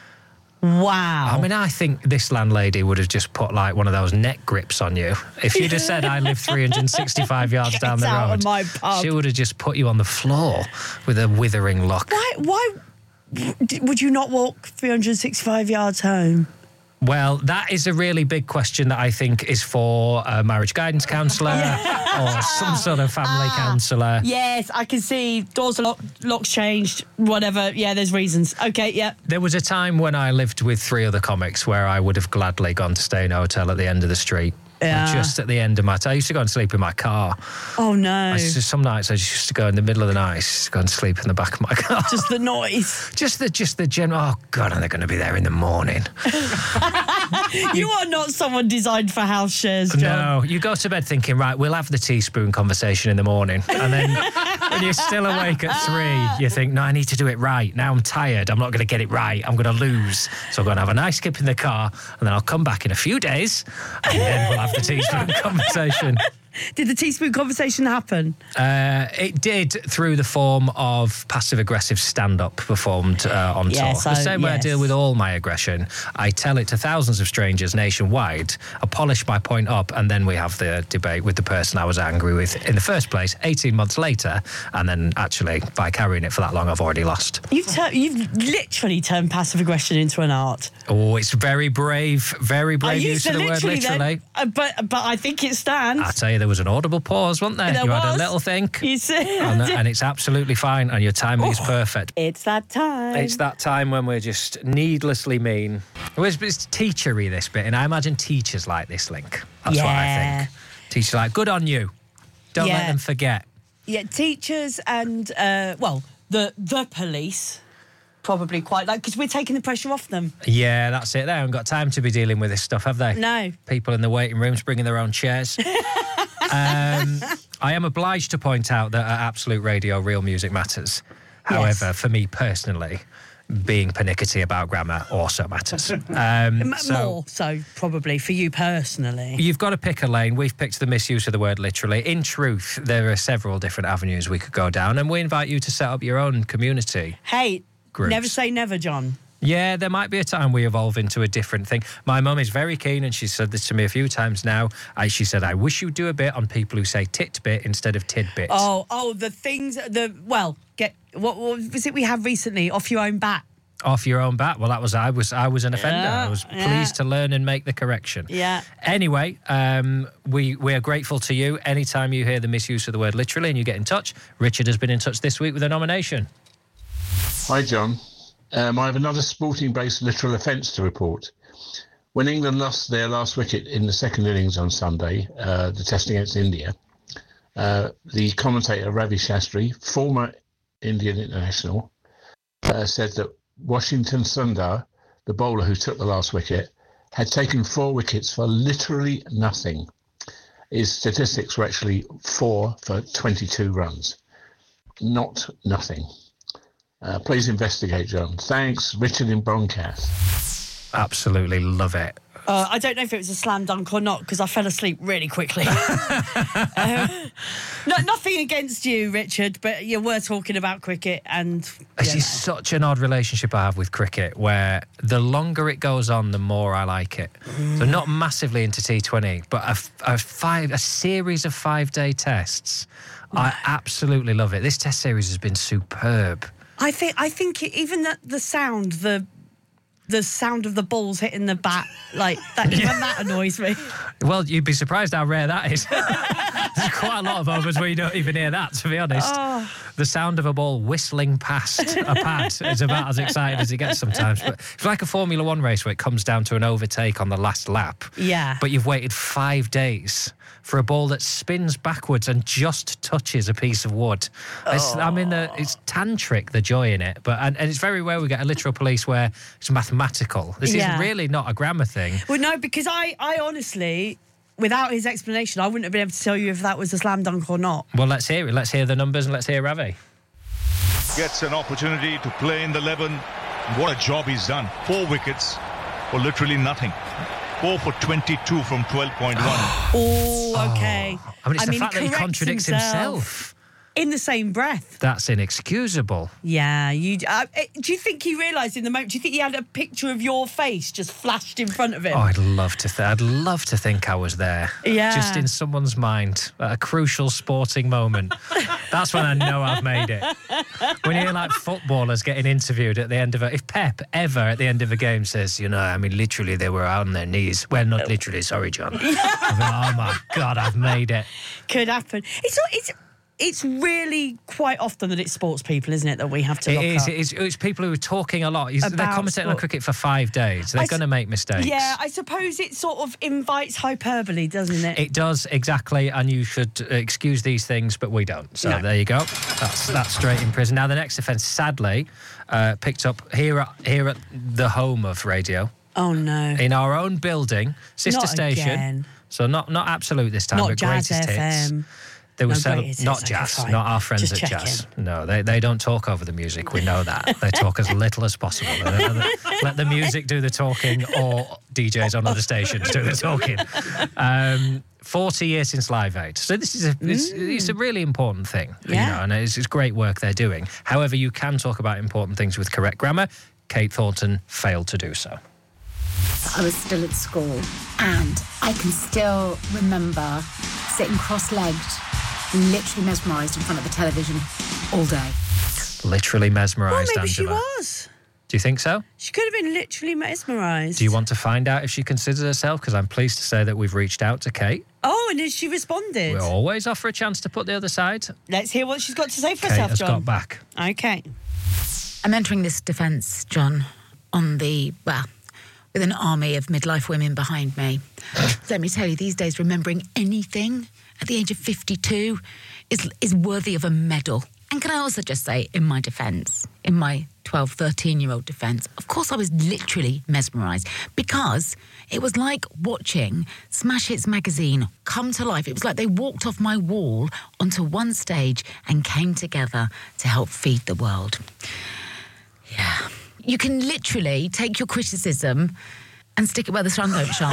Wow. I mean, I think this landlady would have just put like one of those neck grips on you. If you'd have said I live three hundred sixty-five yards Get down the out road, of my pub. she would have just put you on the floor with a withering look. Why? Why would you not walk three hundred sixty-five yards home? Well, that is a really big question that I think is for a marriage guidance counsellor or some sort of family Ah. counsellor. Yes, I can see doors are locked, locks changed, whatever. Yeah, there's reasons. Okay, yeah. There was a time when I lived with three other comics where I would have gladly gone to stay in a hotel at the end of the street. Yeah. Just at the end of my... I used to go and sleep in my car. Oh no. I used to, some nights I just used to go in the middle of the night, just go and sleep in the back of my car. Just the noise. Just the just the general. Oh God, and they're going to be there in the morning. You are not someone designed for house shares, John. No, you go to bed thinking, right, we'll have the teaspoon conversation in the morning, and then when you're still awake at three, you think, no, I need to do it right. Now I'm tired. I'm not going to get it right. I'm going to lose. So I'm going to have a nice skip in the car, and then I'll come back in a few days, and then we'll have the teaspoon conversation. Did the teaspoon conversation happen? Uh, it did through the form of passive-aggressive stand-up performed uh, on Yes, tour. The I- same way I yes. deal with all my aggression. I tell it to thousands of strangers nationwide, I polish my point up, and then we have the debate with the person I was angry with in the first place, eighteen months later, and then actually, by carrying it for that long, I've already lost. You've tur- you've literally turned passive aggression into an art. Oh, it's very brave, very I brave used use of to the word literally, literally. then, uh, but but I think it stands. I tell you, there was an audible pause, wasn't there? There you had a was. little think. You see? and, and it's absolutely fine, and your timing is perfect. It's that time. It's that time when we're just needlessly mean. Well, It's, it's teachery, this bit, and I imagine teachers like this link. That's what I Yeah. think. Teachers are like, good on you. Don't let Yeah. them forget. Yeah, teachers and uh, well, the the police probably quite like because we're taking the pressure off them. Yeah, that's it. They haven't got time to be dealing with this stuff, have they? No. People in the waiting rooms bringing their own chairs. um, I am obliged to point out that at Absolute Radio, real music matters. However, Yes. for me personally, being pernickety about grammar also matters. Um, M- so- More so, probably for you personally. You've got to pick a lane. We've picked the misuse of the word literally. In truth, there are several different avenues we could go down, and we invite you to set up your own community. Hey, Groups. never say never, John. Yeah, there might be a time we evolve into a different thing. My mum is very keen, and she's said this to me a few times now. I, she said, I wish you'd do a bit on people who say titbit instead of tidbit. Oh, oh, the things, the well, get what, what was it we had recently? Off your own bat. Off your own bat. Well, that was I was I was an offender. Yeah, I was yeah. pleased to learn and make the correction. Yeah. Anyway, um, we we are grateful to you. Anytime you hear the misuse of the word literally and you get in touch, Richard has been in touch this week with a nomination. Hi, John. Um, I have another sporting-based literal offence to report. When England lost their last wicket in the second innings on Sunday, uh, the test against India, uh, the commentator Ravi Shastri, former Indian international, uh, said that Washington Sundar, the bowler who took the last wicket, had taken four wickets for literally nothing. His statistics were actually four for twenty-two runs. Not nothing. Uh, please investigate, John. Thanks, Richard in Boncath. Absolutely love it. Uh, I don't know if it was a slam dunk or not because I fell asleep really quickly. uh, no, nothing against you, Richard, but you were talking about cricket and... This you know. is such an odd relationship I have with cricket, where the longer it goes on, the more I like it. So not massively into T twenty, but a, a five, a series of five-day tests. I absolutely love it. This test series has been superb. I think I think it, even the, the sound, the the sound of the balls hitting the bat, like that, even that annoys me. Well, you'd be surprised how rare that is. There's quite a lot of moments where you don't even hear that, to be honest. Oh. The sound of a ball whistling past a pad is about as exciting as it gets sometimes. But it's like a Formula One race where it comes down to an overtake on the last lap. Yeah. But you've waited five days for a ball that spins backwards and just touches a piece of wood. It's, I mean, the, it's tantric, the joy in it. But and, and it's very rare we get a literal police where it's mathematical. This Yeah. is really not a grammar thing. Well, no, because I, I honestly, without his explanation, I wouldn't have been able to tell you if that was a slam dunk or not. Well, let's hear it. Let's hear the numbers and let's hear Ravi. Gets an opportunity to play in the eleven. What a job he's done. Four wickets for literally nothing. Four for twenty-two from twelve point one. Oh, okay. I mean, it's I the mean, fact he that he corrects contradicts himself. himself. In the same breath. That's inexcusable. Yeah, you. Uh, do you think he realised in the moment? Do you think he had a picture of your face just flashed in front of him? Oh, I'd love to. Th- I'd love to think I was there. Yeah. Just in someone's mind at a crucial sporting moment. That's when I know I've made it. When you hear like footballers getting interviewed at the end of a, if Pep ever at the end of a game says, you know, I mean, literally they were on their knees. Well, not literally. Sorry, John. I've been, oh my God, I've made it. Could happen. It's not. It's. It's really quite often that it's sports people, isn't it, that we have to look It is. up? It is. It's people who are talking a lot. He's, they're About commentating on sport. cricket for five days. They're I going to s- make mistakes. Yeah, I suppose it sort of invites hyperbole, doesn't it? It does, exactly, and you should excuse these things, but we don't. So No. there you go. That's that's straight in prison. Now, the next offence, sadly, uh, picked up here at, here at the home of radio, Oh, no. in our own building, sister Not station. again. So not not absolute this time, Not but Jazz greatest F hits. M. They were No, cel- greatest hits, not okay, Jazz, fine. not our friends Just at checking. Jazz. No, they, they don't talk over the music. We know that. They talk as little as possible. Let the, let the music do the talking, or D Js on other stations do the talking. Um, forty years since Live Aid. So this is a it's, it's a really important thing. You Yeah. know, and it's, it's great work they're doing. However, you can talk about important things with correct grammar. Kate Thornton failed to do so. I was still at school, and I can still remember sitting cross-legged, literally mesmerised in front of the television all day. Literally Well, mesmerised, maybe she Angela. was. Do you think so? She could have been literally mesmerised. Do you want to find out if she considers herself? Because I'm pleased to say that we've reached out to Kate. Oh, and has she responded? We always offer a chance to put the other side. Let's hear what she's got to say for Kate herself, has John. got back. Okay. I'm entering this defence, John, on the, well, with an army of midlife women behind me. Let me tell you, these days, remembering anything at the age of fifty-two is, is worthy of a medal. And can I also just say, in my defence, in my twelve, thirteen-year-old defence, of course I was literally mesmerised because it was like watching Smash Hits magazine come to life. It was like they walked off my wall onto one stage and came together to help feed the world. Yeah. You can literally take your criticism and stick it where the sun don't shine.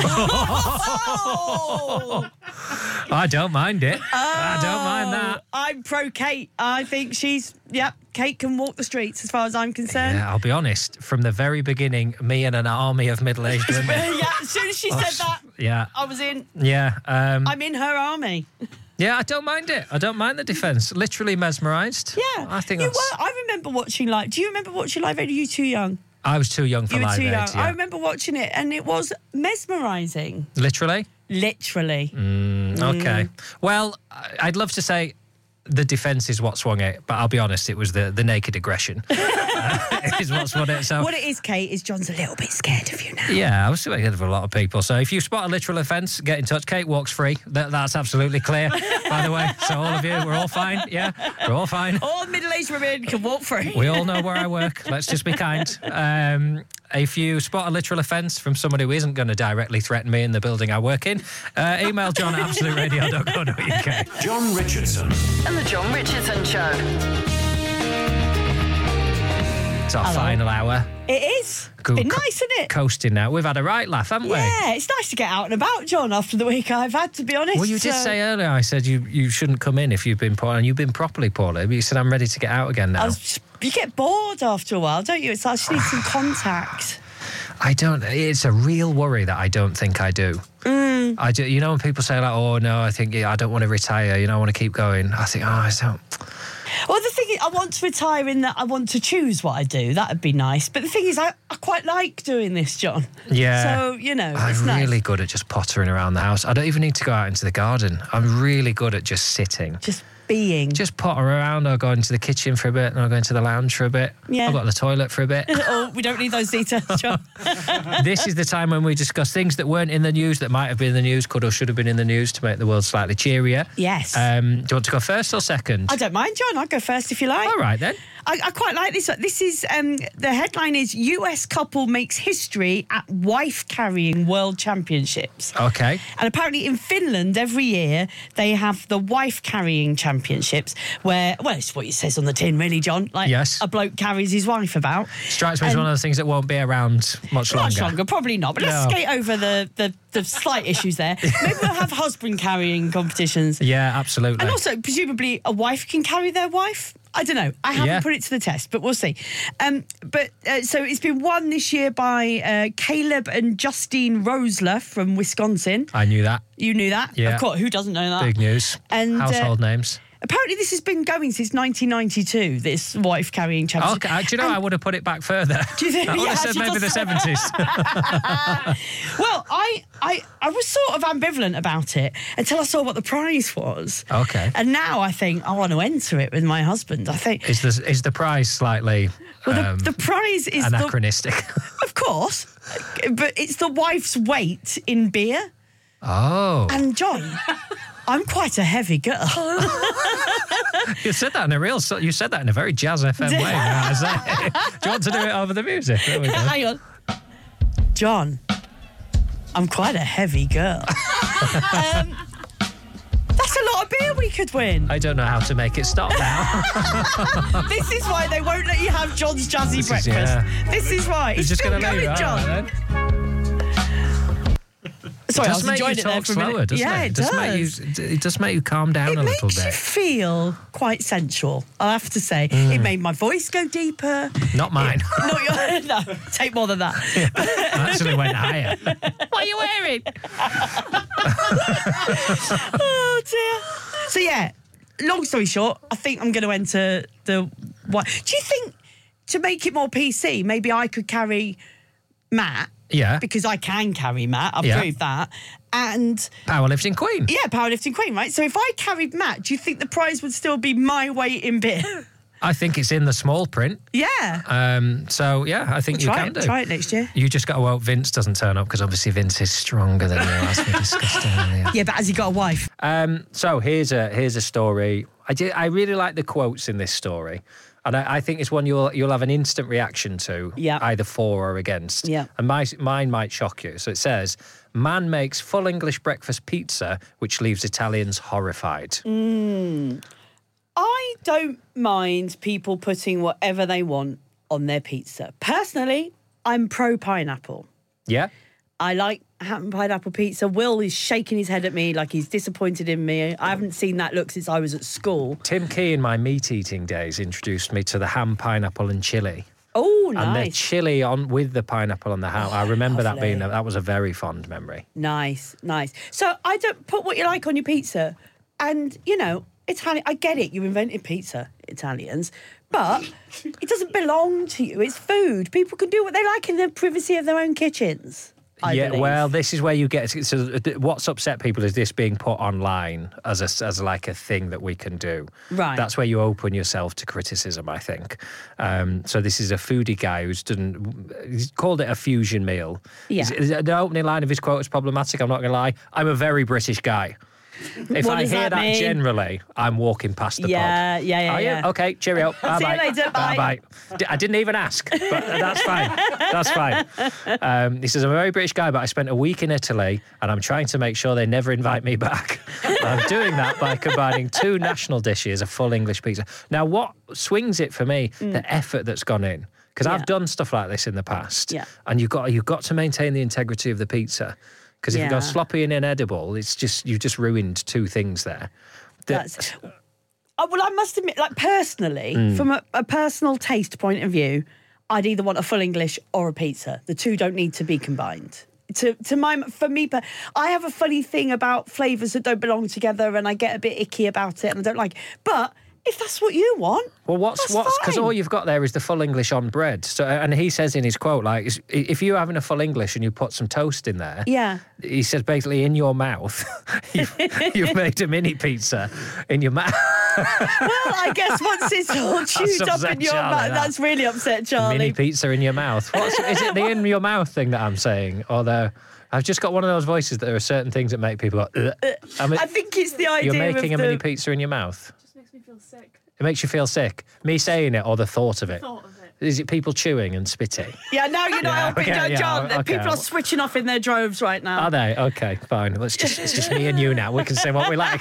Oh! I don't mind it. I don't mind that. I'm pro Kate. I think she's, yep, Kate can walk the streets as far as I'm concerned. Yeah, I'll be honest. From the very beginning, me and an army of middle-aged women. Yeah, as soon as she said that, Yeah. I was in. Yeah. Um, I'm in her army. yeah, I don't mind it. I don't mind the defence. Literally mesmerised. Yeah. I think you that's... were. I remember watching Live. Do you remember watching Live Aid? Are you too young? I was too young for You were Live too Aid. young. Yeah. I remember watching it, and it was mesmerising. Literally? Literally. Mm, okay. Well, I- I'd love to say the defence is what swung it, but I'll be honest, it was the, the naked aggression. uh, is what swung it. So What it is, Kate, is John's a little bit scared of you now. yeah, I was ahead of a lot of people. So if you spot a literal offence, get in touch. Kate walks free. That, that's absolutely clear, by the way. So all of you, we're all fine. Yeah, we're all fine. All middle-aged women can walk free. We all know where I work. Let's just be kind. Um, if you spot a literal offence from someone who isn't going to directly threaten me in the building I work in, uh, email john at absolute radio dot co dot uk. John Richardson. And the John Richardson Show. It's our Hello. final hour. It is. It's Good been co- nice, isn't it? Coasting now. We've had a right laugh, haven't we? Yeah, it's nice to get out and about, John, after the week I've had, to be honest. Well, you did So- say earlier, I said you, you shouldn't come in if you've been poorly, and you've been properly poorly, but you said I'm ready to get out again now. I was just, you get bored after a while, don't you? It's like, I just need some contact. I don't. It's a real worry that I don't think I do. Mm. I do. You know, when people say like, "Oh no, I think yeah, I don't want to retire. You know, I want to keep going." I think, oh, I don't. Well, the thing is, I want to retire in that I want to choose what I do. That would be nice. But the thing is, I, I quite like doing this, John. Yeah. So, you know, it's I'm nice. really good at just pottering around the house. I don't even need to go out into the garden. I'm really good at just sitting. Just being. Just potter around. I'll go into the kitchen for a bit and I'll go into the lounge for a bit. Yeah. I'll go to the toilet for a bit. Oh, we don't need those details, John. This is the time when we discuss things that weren't in the news, that might have been in the news, could or should have been in the news to make the world slightly cheerier. Yes. Um, do you want to go first or second? I don't mind, John. I'll go first if you like. All right, then. I, I quite like this. This is, um, the headline is U S couple makes history at wife carrying world championships. Okay. And apparently in Finland every year they have the wife carrying championships where, well, it's what it says on the tin really, John. Like Yes. a bloke carries his wife about. Strikes me as And- one of the things that won't be around much longer. Much longer, probably not. But let's No. skate over the, the, the slight issues there. Maybe we'll have husband carrying competitions. Yeah, absolutely. And also, presumably, a wife can carry their wife. I don't know. I haven't Yeah. put it to the test, but we'll see. Um, but uh, so it's been won this year by uh, Caleb and Justine Rosler from Wisconsin. I knew that. You knew that? Yeah. Of course. Who doesn't know that? Big news. And, uh, Household names. Apparently, this has been going since nineteen ninety-two, this wife carrying championship. Okay, do you know, I would have put it back further. Do you think? I would Yeah, have said she maybe the does- seventies. Well, I, I, I was sort of ambivalent about it until I saw what the prize was. Okay. And now I think I want to enter it with my husband. I think. Is the, is the prize slightly Well, the, um, the prize is the, anachronistic? of course, but it's the wife's weight in beer. Oh. And John, I'm quite a heavy girl. You said that in a real, you said that in a very Jazz F M way. may I say. Do you want to do it over the music? There we go. Hang on, John. I'm quite a heavy girl. um, that's a lot of beer we could win. I don't know how to make it stop now. This is why they won't let you have John's Jazzy This is- Breakfast. yeah. This is why. You're It's just still going to leave going, it, John. all right, Sorry, it I does was make you enjoying it there talk for a minute. slower, doesn't Yeah, it? it does. Make does. you, it does make you calm down It a makes little you bit. feel quite sensual, I have to say. Mm. It made my voice go deeper. Not mine. Not your, no, take more than that. I actually went higher. What are you wearing? Oh, dear. So, yeah, long story short, I think I'm going to enter the... What, do you think, to make it more P C, maybe I could carry Matt? Yeah. Because I can carry Matt, I've Yeah. proved that. And... Powerlifting queen. Yeah, powerlifting queen, right? So if I carried Matt, do you think the prize would still be my weight in beer? I think it's in the small print. Yeah. Um, so, yeah, I think We'll you try can it, do. try it next year. You just got to hope Vince doesn't turn up because obviously Vince is stronger than you, as we discussed earlier. Yeah, but has he got a wife? Um, so here's a here's a story. I did, I really like the quotes in this story, and I, I think it's one you'll you'll have an instant reaction to, Yeah. either for or against. Yeah. And my mine might shock you. So it says, "Man makes full English breakfast pizza, which leaves Italians horrified." Mm. I don't mind people putting whatever they want on their pizza. Personally, I'm pro pineapple. Yeah. I like ham and pineapple pizza. Will is shaking his head at me like he's disappointed in me. I haven't seen that look since I was at school. Tim Key in my meat eating days introduced me to the ham, pineapple, and chili. Oh, And the nice. chili on with the pineapple on the ham. I remember that lovely. being a, that was a very fond memory. Nice, nice. So I don't put what you like on your pizza. And, you know, Italian, I get it. You invented pizza, Italians. But it doesn't belong to you. It's food. People can do what they like in the privacy of their own kitchens. I yeah, believe. well, this is where you get. So, th- what's upset people is this being put online as a, as like a thing that we can do. Right. That's where you open yourself to criticism, I think. Um, so this is a foodie guy who's done. He's called it a fusion meal. Yeah. He's- the opening line of his quote is problematic. I'm not going to lie. I'm a very British guy. If What I does hear that that, mean? generally, I'm walking past the Yeah, pod. yeah, yeah, Are yeah. you? Okay, cheerio. Bye See you bye. later, bye. Bye bye. I didn't even ask, but that's fine. That's fine. Um, he says, I'm a very British guy, but I spent a week in Italy and I'm trying to make sure they never invite me back. I'm doing that by combining two national dishes, a full English pizza. Now, what swings it for me, Mm. the effort that's gone in. Because Yeah. I've done stuff like this in the past. Yeah. And you've got, you've got to maintain the integrity of the pizza. Because if you go Yeah. sloppy and inedible, it's just you've just ruined two things there. The- That's... Oh, well, I must admit, like, personally, Mm. from a, a personal taste point of view, I'd either want a full English or a pizza. The two don't need to be combined. To to my for me, but I have a funny thing about flavours that don't belong together, and I get a bit icky about it, and I don't like. But if that's what you want, well, what's that's what's because fine. all you've got there is the full English on bread. So, and he says in his quote, like, if you're having a full English and you put some toast in there, yeah, he says basically in your mouth, you've, you've made a mini pizza in your mouth. Well, I guess once it's all chewed up in your Charlie, mouth, that. that's really upset Charlie. Mini pizza in your mouth. What's is it the in your mouth thing that I'm saying, or the? I've just got one of those voices that there are certain things that make people go. Ugh. I, mean, I think it's the idea. You're making of a the... mini pizza in your mouth. It just makes me feel sick. It makes you feel sick. Me saying it or the thought of it? The thought of it. Is it people chewing and spitting? Yeah, now you're not Yeah, helping, okay, yeah, John. okay. People are switching off in their droves right now. Are they? Okay, fine. Let's just, it's just me and you now. We can say what we like.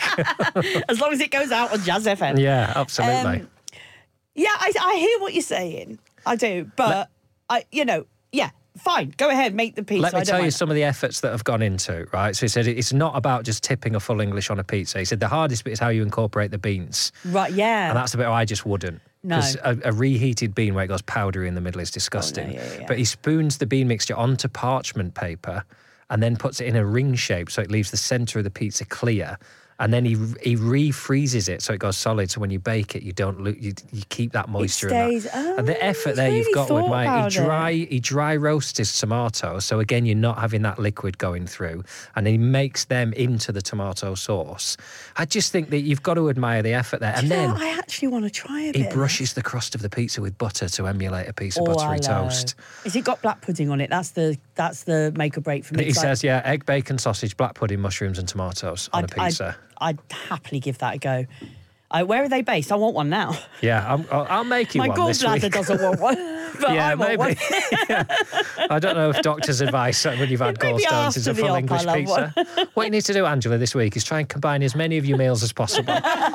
As long as it goes out on Jazz F M. Yeah, absolutely. Um, yeah, I, I hear what you're saying. I do. But, Let- I, you know, yeah, fine. Go ahead, make the pizza. Let me I don't tell you mind. some of the efforts that have gone into it, right? So he said it's not about just tipping a full English on a pizza. He said the hardest bit is how you incorporate the beans. Right, yeah. And that's the bit I just wouldn't. No. Because a, a reheated bean where it goes powdery in the middle is disgusting. Oh, no, yeah, yeah. But he spoons the bean mixture onto parchment paper and then puts it in a ring shape so it leaves the centre of the pizza clear. And then he he refreezes it so it goes solid. So when you bake it, you don't lo- you, you keep that moisture. stays- and, that. oh, and the effort he's there really you've got with thought my about he it. dry he dry roasts his tomatoes. So again, you're not having that liquid going through, and he makes them into the tomato sauce. I just think that you've got to admire the effort there. Do And you know then what? I actually want to try a he bit. brushes the crust of the pizza with butter to emulate a piece of Oh, buttery hello. toast. Has it got black pudding on it? That's the that's the make or break for me. He It's like- says, yeah, egg, bacon, sausage, black pudding, mushrooms, and tomatoes on I'd, a pizza. I'd, I'd happily give that a go. I, where are they based? I want one now. Yeah, I'm, I'll, I'll make you My one this gallbladder week. doesn't want one, but yeah, I want maybe. one. Yeah. I don't know if doctor's advice when you've had Maybe gallstones is a after the full op, English I'll have pizza. What you need to do, Angela, this week is try and combine as many of your meals as possible.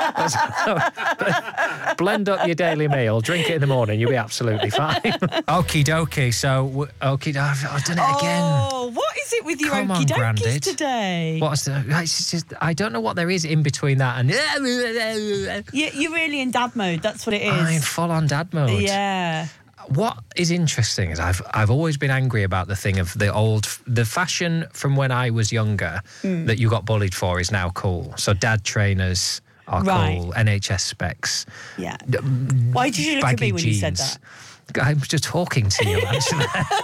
Blend up your daily meal, drink it in the morning, you'll be absolutely fine. Okie dokie, so, okie I've, I've done it again. Oh, what is it with your Come on, okie dokies Grandad. today? What's the, it's just, I don't know what there is in between that and... You, you're really in dad mode. That's what it is. I'm in full-on dad mode. Yeah. What is interesting is I've I've always been angry about the thing of the old the fashion from when I was younger Mm. that you got bullied for is now cool. So dad trainers are Right. cool, N H S specs. Yeah. Why did you look at baggy me when you said jeans. that? I was just talking to you, actually.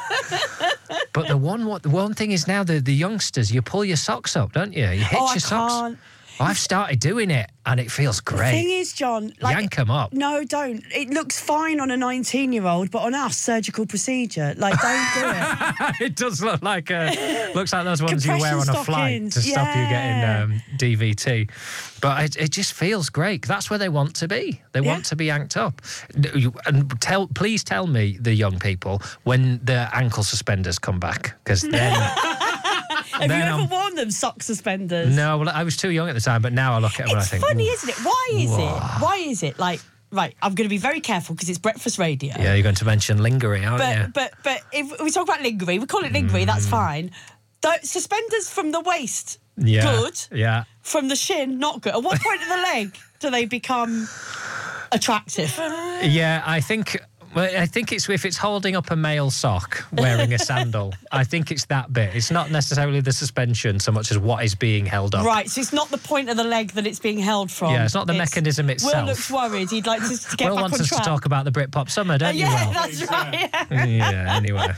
But the one what the one thing is now the the youngsters, you pull your socks up, don't you? You hitch Oh, I your socks. can't. I've started doing it, and it feels The thing great. is, John, like, Yank 'em up. No, don't. It looks fine on a nineteen-year-old, but on us, surgical procedure. Like, don't do it. It does look like a, looks like those ones you wear on Compression a flight to stockings, stop you getting yeah. um, D V T. But it, it just feels great. That's where they want to be. They Yeah. want to be yanked up. You- And tell, please tell me, the young people, when the ankle suspenders come back, because then. Have you then ever I'm- worn them sock suspenders? No, well, I was too young at the time, but now I look at them and I It's think. funny, "Ooh." isn't it? Why is Whoa. it? Why is it? Like, right, I'm going to be very careful because it's breakfast radio. Yeah, you're going to mention lingerie, aren't But you? but but if we talk about lingerie, we call it lingerie. Mm. That's fine. The suspenders from the waist, Yeah. good. Yeah. From the shin, not good. At what point of the leg do they become attractive? Yeah, I think. Well, I think it's if it's holding up a male sock wearing a sandal. I think it's that bit. It's not necessarily the suspension so much as what is being held up. Right, so it's not the point of the leg that it's being held from. Yeah, it's not the mechanism itself. Will looks worried. He'd like to, to get Will back wants on us track. to talk about the Britpop summer, don't Uh, you, yeah, Will? that's right. Yeah. Yeah, anyway.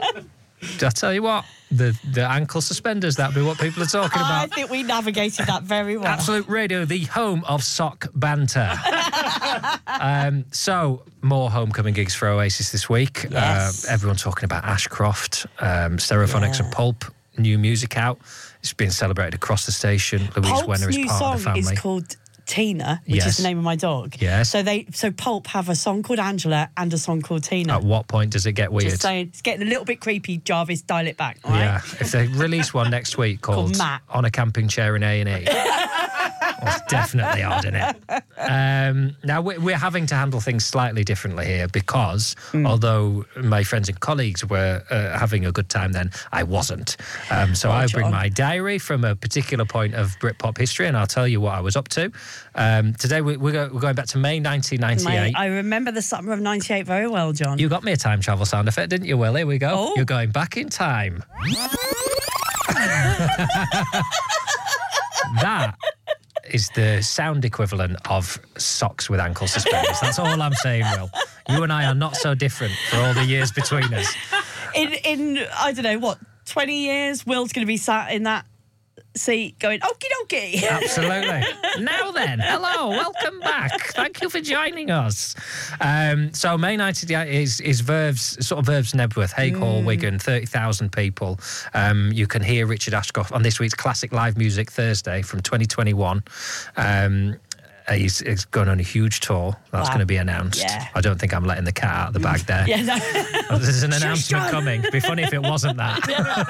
I tell you what, the, the ankle suspenders, that'd be what people are talking I about. think we navigated that very well. Absolute Radio, the home of sock banter. um, so, more homecoming gigs for Oasis this week. Yes. Uh, everyone talking about Ashcroft, um, Stereophonics Yeah. and Pulp, new music out. It's been celebrated across the station. Louise Pulp's Wenner is new part song of the family. is called Tina, which Yes. is the name of my dog. Yes. So they so Pulp have a song called Angela and a song called Tina. At what point does it get weird? Just saying, it's getting a little bit creepy. Jarvis, dial it back. All right? Yeah, if they release one next week called, Called Matt. On a Camping Chair in A and E, it's definitely odd, isn't it? Um, now, we- we're having to handle things slightly differently here because Mm. although my friends and colleagues were uh, having a good time then, I wasn't. Um, so Oh, I bring John. my diary from a particular point of Britpop history and I'll tell you what I was up to. Um, today, we- we're, go- we're going back to May nineteen ninety-eight. Mate, I remember the summer of ninety-eight very well, John. You got me a time travel sound effect, didn't you, Will? Here we go. Oh. You're going back in time. That is the sound equivalent of socks with ankle suspenders. That's all I'm saying, Will. You and I are not so different for all the years between us. In, in I don't know, what, twenty years, Will's going to be sat in that seat going, okie dokie. Absolutely. Now then, hello, welcome back. Thank you for joining us. Um, so May ninety-eight is, is Verve's, sort of Verve's Nebworth, Hague Hall, Wigan, thirty thousand people. Um, you can hear Richard Ashcroft on this week's Classic Live Music Thursday from twenty twenty-one. Um, He's, he's going on a huge tour. That's Wow. going to be announced. Yeah. I don't think I'm letting the cat out of the bag there. Yeah, no. There's an Shush, announcement John. coming. It'd be funny if it wasn't that.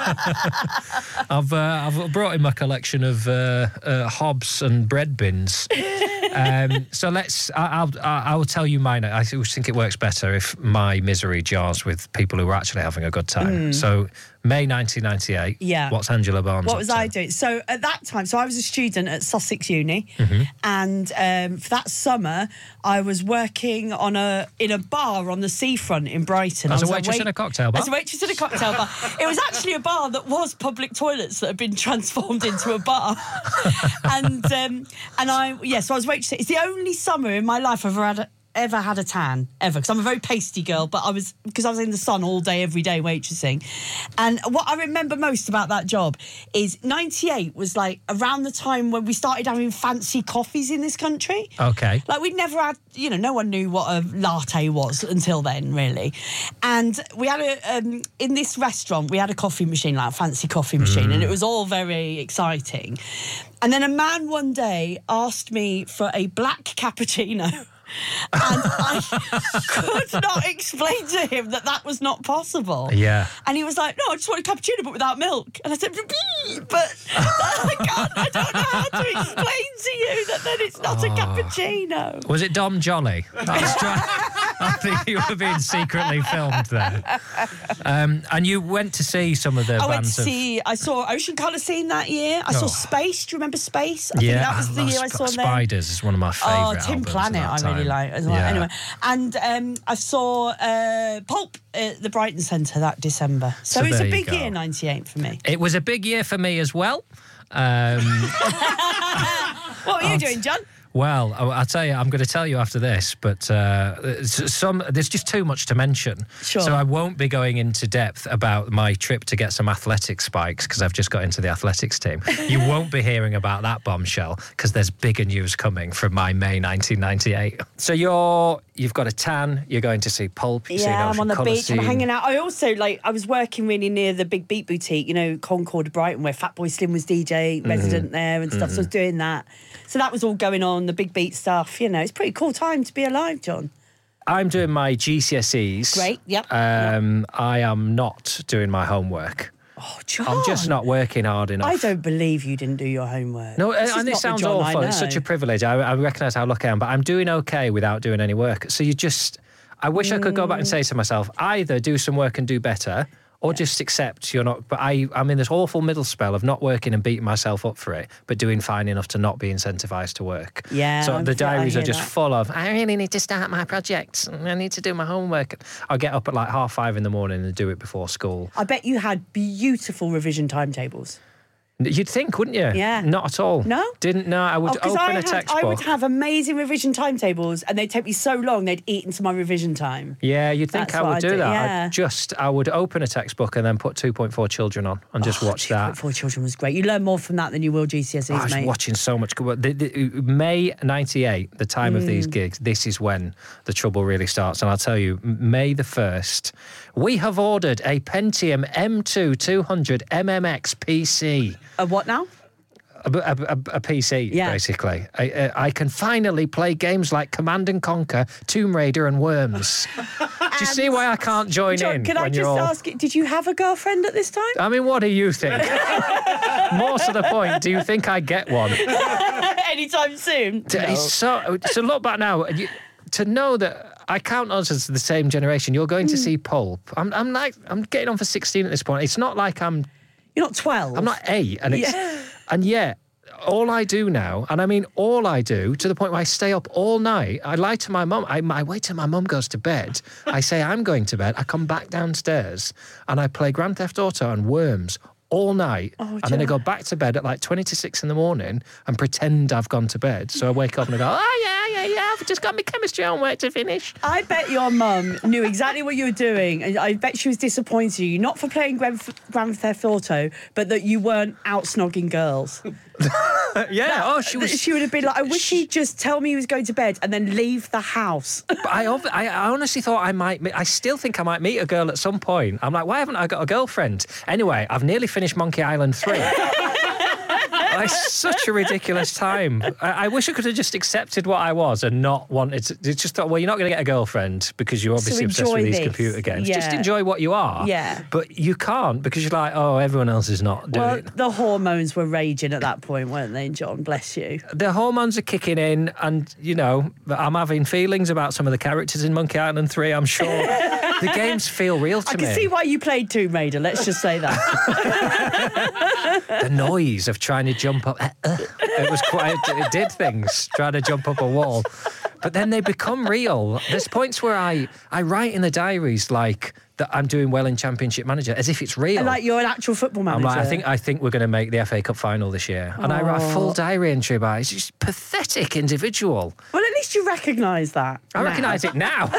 I've uh, I've brought in my collection of uh, uh, hobs and bread bins. Um, so let's. I, I'll I'll tell you mine. I always think it works better if my misery jars with people who are actually having a good time. Mm. So May nineteen ninety-eight. Yeah. What's Angela Barnes? What up was to? I doing? So at that time, so I was a student at Sussex Uni, Mm-hmm. and um, for that summer, I was working on a in a bar on the seafront in Brighton. As I a was waitress in a cocktail bar? As a waitress in a cocktail bar. It was actually a bar that was public toilets that had been transformed into a bar, and um, and I yeah, so I was waitressing. It's the only summer in my life I've ever had. A, ever had a tan ever because I'm a very pasty girl, but I was because I was in the sun all day every day waitressing. And what I remember most about that job is ninety-eight was like around the time when we started having fancy coffees in this country. Okay. Like we'd never had, you know, no one knew what a latte was until then, really. And we had a um, in this restaurant we had a coffee machine, like a fancy coffee machine, Mm. and it was all very exciting. And then a man one day asked me for a black cappuccino. And I could not explain to him that that was not possible. Yeah. And he was like, no, I just want a cappuccino, but without milk. And I said, but I can't, I don't know how to explain to you that then it's not a cappuccino. Was it Dom Jolly? I, was trying, I think you were being secretly filmed there. Um, and you went to see some of the I bands went to of... see, I saw Ocean Colour Scene that year. I saw Oh. Space. Do you remember Space? I yeah, think that was the love year I Sp- saw them. Spiders is one of my favourite Oh, Tim albums Planet, of I that really time. like as well. Yeah. Anyway, and um, I saw uh, Pulp at the Brighton Centre that December. So, So it was a there you big go. year, ninety-eight for me. It was a big year for me as well. Um, What were you doing, John? Well, I- I'll tell you, I'm going to tell you after this, but uh, s- some there's just too much to mention. Sure. So I won't be going into depth about my trip to get some athletic spikes because I've just got into the athletics team. You won't be hearing about that bombshell because there's bigger news coming from my May nineteen ninety-eight. So you're you've got a tan. You're going to see Pulp. You're seeing Yeah, I'm Ocean on the Colour beach. I'm Scene. hanging out. I also like. I was working really near the Big Beat Boutique, you know, Concord, Brighton, where Fatboy Slim was D J Mm-hmm. resident there and stuff. So I was doing that. So that was all going on. The Big Beat stuff. You know, it's a pretty cool time to be alive, John. I'm doing my G C S Es. Great. Yep. Um, I am not doing my homework. Oh, John. I'm just not working hard enough. I don't believe you didn't do your homework. No, This is and it not the sounds John I awful. It's know. such a privilege. I, I recognise how lucky I am, but I'm doing okay without doing any work. So you just, I wish I could go back and say to myself, either do some work and do better, or just accept you're not. But I, I'm in this awful middle spell of not working and beating myself up for it, but doing fine enough to not be incentivised to work. Yeah, So I'm the fe- I diaries are hear just that. full of, I really need to start my projects. I need to do my homework. I'll get up at like half five in the morning and do it before school. I bet you had beautiful revision timetables. You'd think, wouldn't you? Yeah. Not at all. No? Didn't know. I would Oh, 'cause open I a had- textbook. I would have amazing revision timetables, and they'd take me so long they'd eat into my revision time. Yeah, you'd think That's I what would I'd do do, that. yeah. I'd just, I would open a textbook and then put two point four Children on and just watch that. Four Children was great. You learn more from that than you will G C S Es, I was mate. watching so much. good- The, the, May ninety-eight, the time of Mm. these gigs, this is when the trouble really starts. And I'll tell you, May the first, we have ordered a Pentium M two two hundred M M X P C. A what now? A, a, a, a P C, Yeah. basically. I, uh, I can finally play games like Command and Conquer, Tomb Raider and Worms. Do you see why I can't join John, in? can I when just you're all... ask, did you have a girlfriend at this time? I mean, what do you think? More to the point, do you think I get one? anytime soon. To, No. it's so, to look back now, and you, to know that I count us as the same generation. You're going to Mm. see Pulp. I'm, I'm like, I'm getting on for sixteen at this point. It's not like I'm. You're not twelve. I'm not eight, and it's, Yeah. and yet. All I do now, and I mean all I do, to the point where I stay up all night. I lie to my mum. I, I wait till my mum goes to bed. I say I'm going to bed. I come back downstairs and I play Grand Theft Auto and Worms all night. Oh, and then I go back to bed at like twenty to six in the morning and pretend I've gone to bed. So I wake up and I go, oh, yeah, yeah, yeah, I've just got my chemistry homework to finish. I bet your mum knew exactly what you were doing, and I bet she was disappointed in you, not for playing Grand, Grand Theft Auto, but that you weren't out snogging girls. yeah, That- oh, she was. She would have been like, I wish he'd just tell me he was going to bed and then leave the house. But I, ob- I, I honestly thought I might. meet- I still think I might meet a girl at some point. I'm like, why haven't I got a girlfriend? Anyway, I've nearly finished Monkey Island three. It's such a ridiculous time. I, I wish I could have just accepted what I was and not wanted to. It's just thought, well, you're not going to get a girlfriend because you're obviously obsessed enjoy with these this. computer games. Just Yeah. enjoy what you are. Yeah. But you can't because you're like, oh, everyone else is not doing Well, it. the hormones were raging at that point, weren't they, John? Bless you. The hormones are kicking in, and you know, I'm having feelings about some of the characters in Monkey Island three. I'm sure the games feel real to I me. can see why you played Tomb Raider, let's just say that. The noise of trying to jump up. Uh, uh, it was quite. It did things trying to jump up a wall, but then they become real. There's points where I I write in the diaries like that I'm doing well in Championship Manager as if it's real. And like you're an actual football I'm manager. like, I think I think we're going to make the F A Cup final this year, and I write a full Oh. diary entry about it. It's just pathetic individual. Well, at least you recognise that. I now. recognise it now.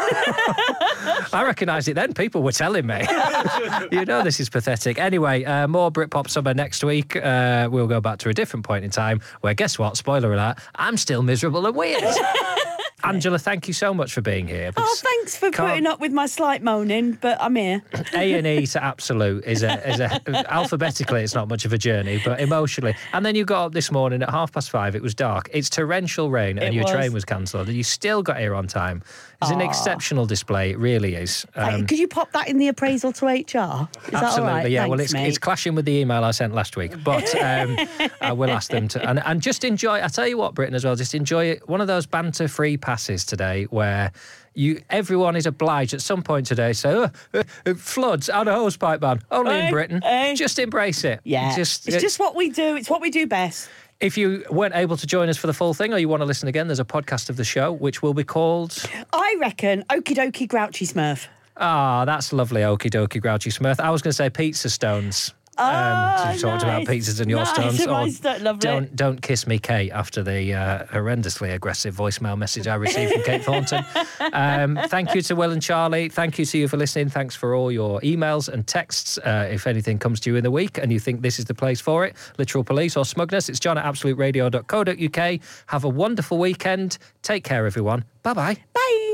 I recognised it then. People were telling me. You know this is pathetic. Anyway, uh, more Britpop Summer next week. Uh, we'll go back to a different point in time where, guess what? Spoiler alert, I'm still miserable and weird. Angela, thank you so much for being here. Oh, thanks for Can't- putting up with my slight moaning, but I'm here. A and E to Absolute is a, is a alphabetically it's not much of a journey, but emotionally. And then you got up this morning at half past five. It was dark. It's torrential rain, and It your was. train was cancelled, and you still got here on time. It's an Aw. exceptional display. It really is. Like, Um, could you pop that in the appraisal to H R? Is that all Absolutely, right? yeah. well, Thanks, it's mate. it's clashing with the email I sent last week, but um, I will ask them to and, and just enjoy. I tell you what, Britain as well. Just enjoy it. One of those banter-free passes today where you everyone is obliged at some point today. So uh, uh, floods out a hosepipe ban only in Hey, Britain. hey. Just embrace it. Yeah, Just it's just what we do. It's what we do best. If you weren't able to join us for the full thing, or you want to listen again, there's a podcast of the show which will be called. I reckon Okie Dokie Grouchy Smurf. Ah, that's lovely, okie dokie, Grouchy Smurf. I was going to say pizza stones. Ah, um, you talked nice. about pizzas and your Nice, stones. my Or sto- lovely. don't don't kiss me, Kate. After the uh, horrendously aggressive voicemail message I received from Kate Thornton. Um, thank you to Will and Charlie. Thank you to you for listening. Thanks for all your emails and texts. Uh, if anything comes to you in the week and you think this is the place for it, Literal Police or Smugness, it's john at absolute radio dot co dot uk. Have a wonderful weekend. Take care, everyone. Bye bye. Bye.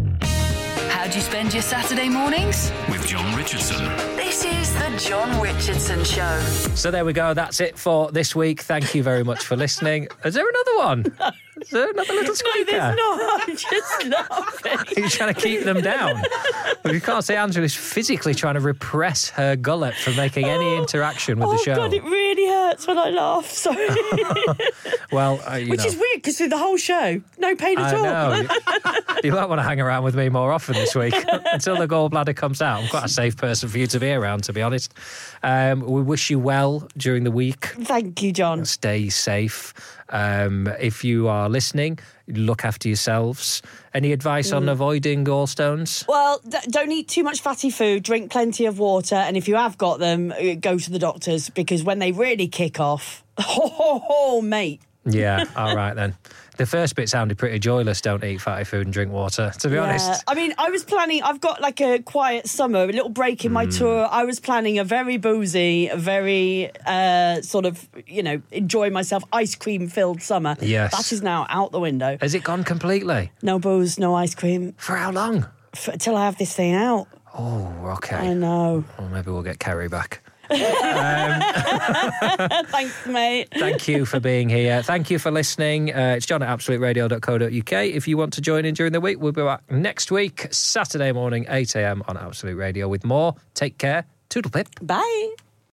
How do you spend your Saturday mornings? With John Richardson. This is the John Richardson Show. So there we go. That's it for this week. Thank you very much for listening. Is there another one? Is there another little No, squeaker? there's not. I'm just laughing. You're trying to keep them down. But you can't say Angela's physically trying to repress her gullet from making any interaction with oh, the show. God, it really hurts when I laugh. Sorry. Well, uh, you Which know. is weird because through the whole show, no pain at I all. know. You might want to hang around with me more often this week until the gallbladder comes out. I'm quite a safe person for you to be around, to be honest. Um, we wish you well during the week. Thank you, John. Stay safe. Um, if you are listening, look after yourselves. Any advice on Mm. avoiding gallstones? Well, d- don't eat too much fatty food, drink plenty of water, and if you have got them, uh, go to the doctors because when they really kick off, ho, ho, ho, mate. Yeah, all right then. The first bit sounded pretty joyless. Don't eat fatty food and drink water, to be Yeah. honest. I mean, I was planning, I've got like a quiet summer, a little break in my Mm. tour. I was planning a very boozy, a very uh, sort of, you know, enjoy myself, ice cream filled summer. Yes. That is now out the window. Has it gone completely? No booze, no ice cream. For how long? F- till I have this thing out. Oh, okay. I know. Well, maybe we'll get Kerry back. Thanks, mate. Thank you for being here. Thank you for listening. Uh, it's john at absolute radio dot co dot uk. If you want to join in during the week, we'll be back next week, Saturday morning, eight a.m. on Absolute Radio with more. Take care. Toodle pip. Bye.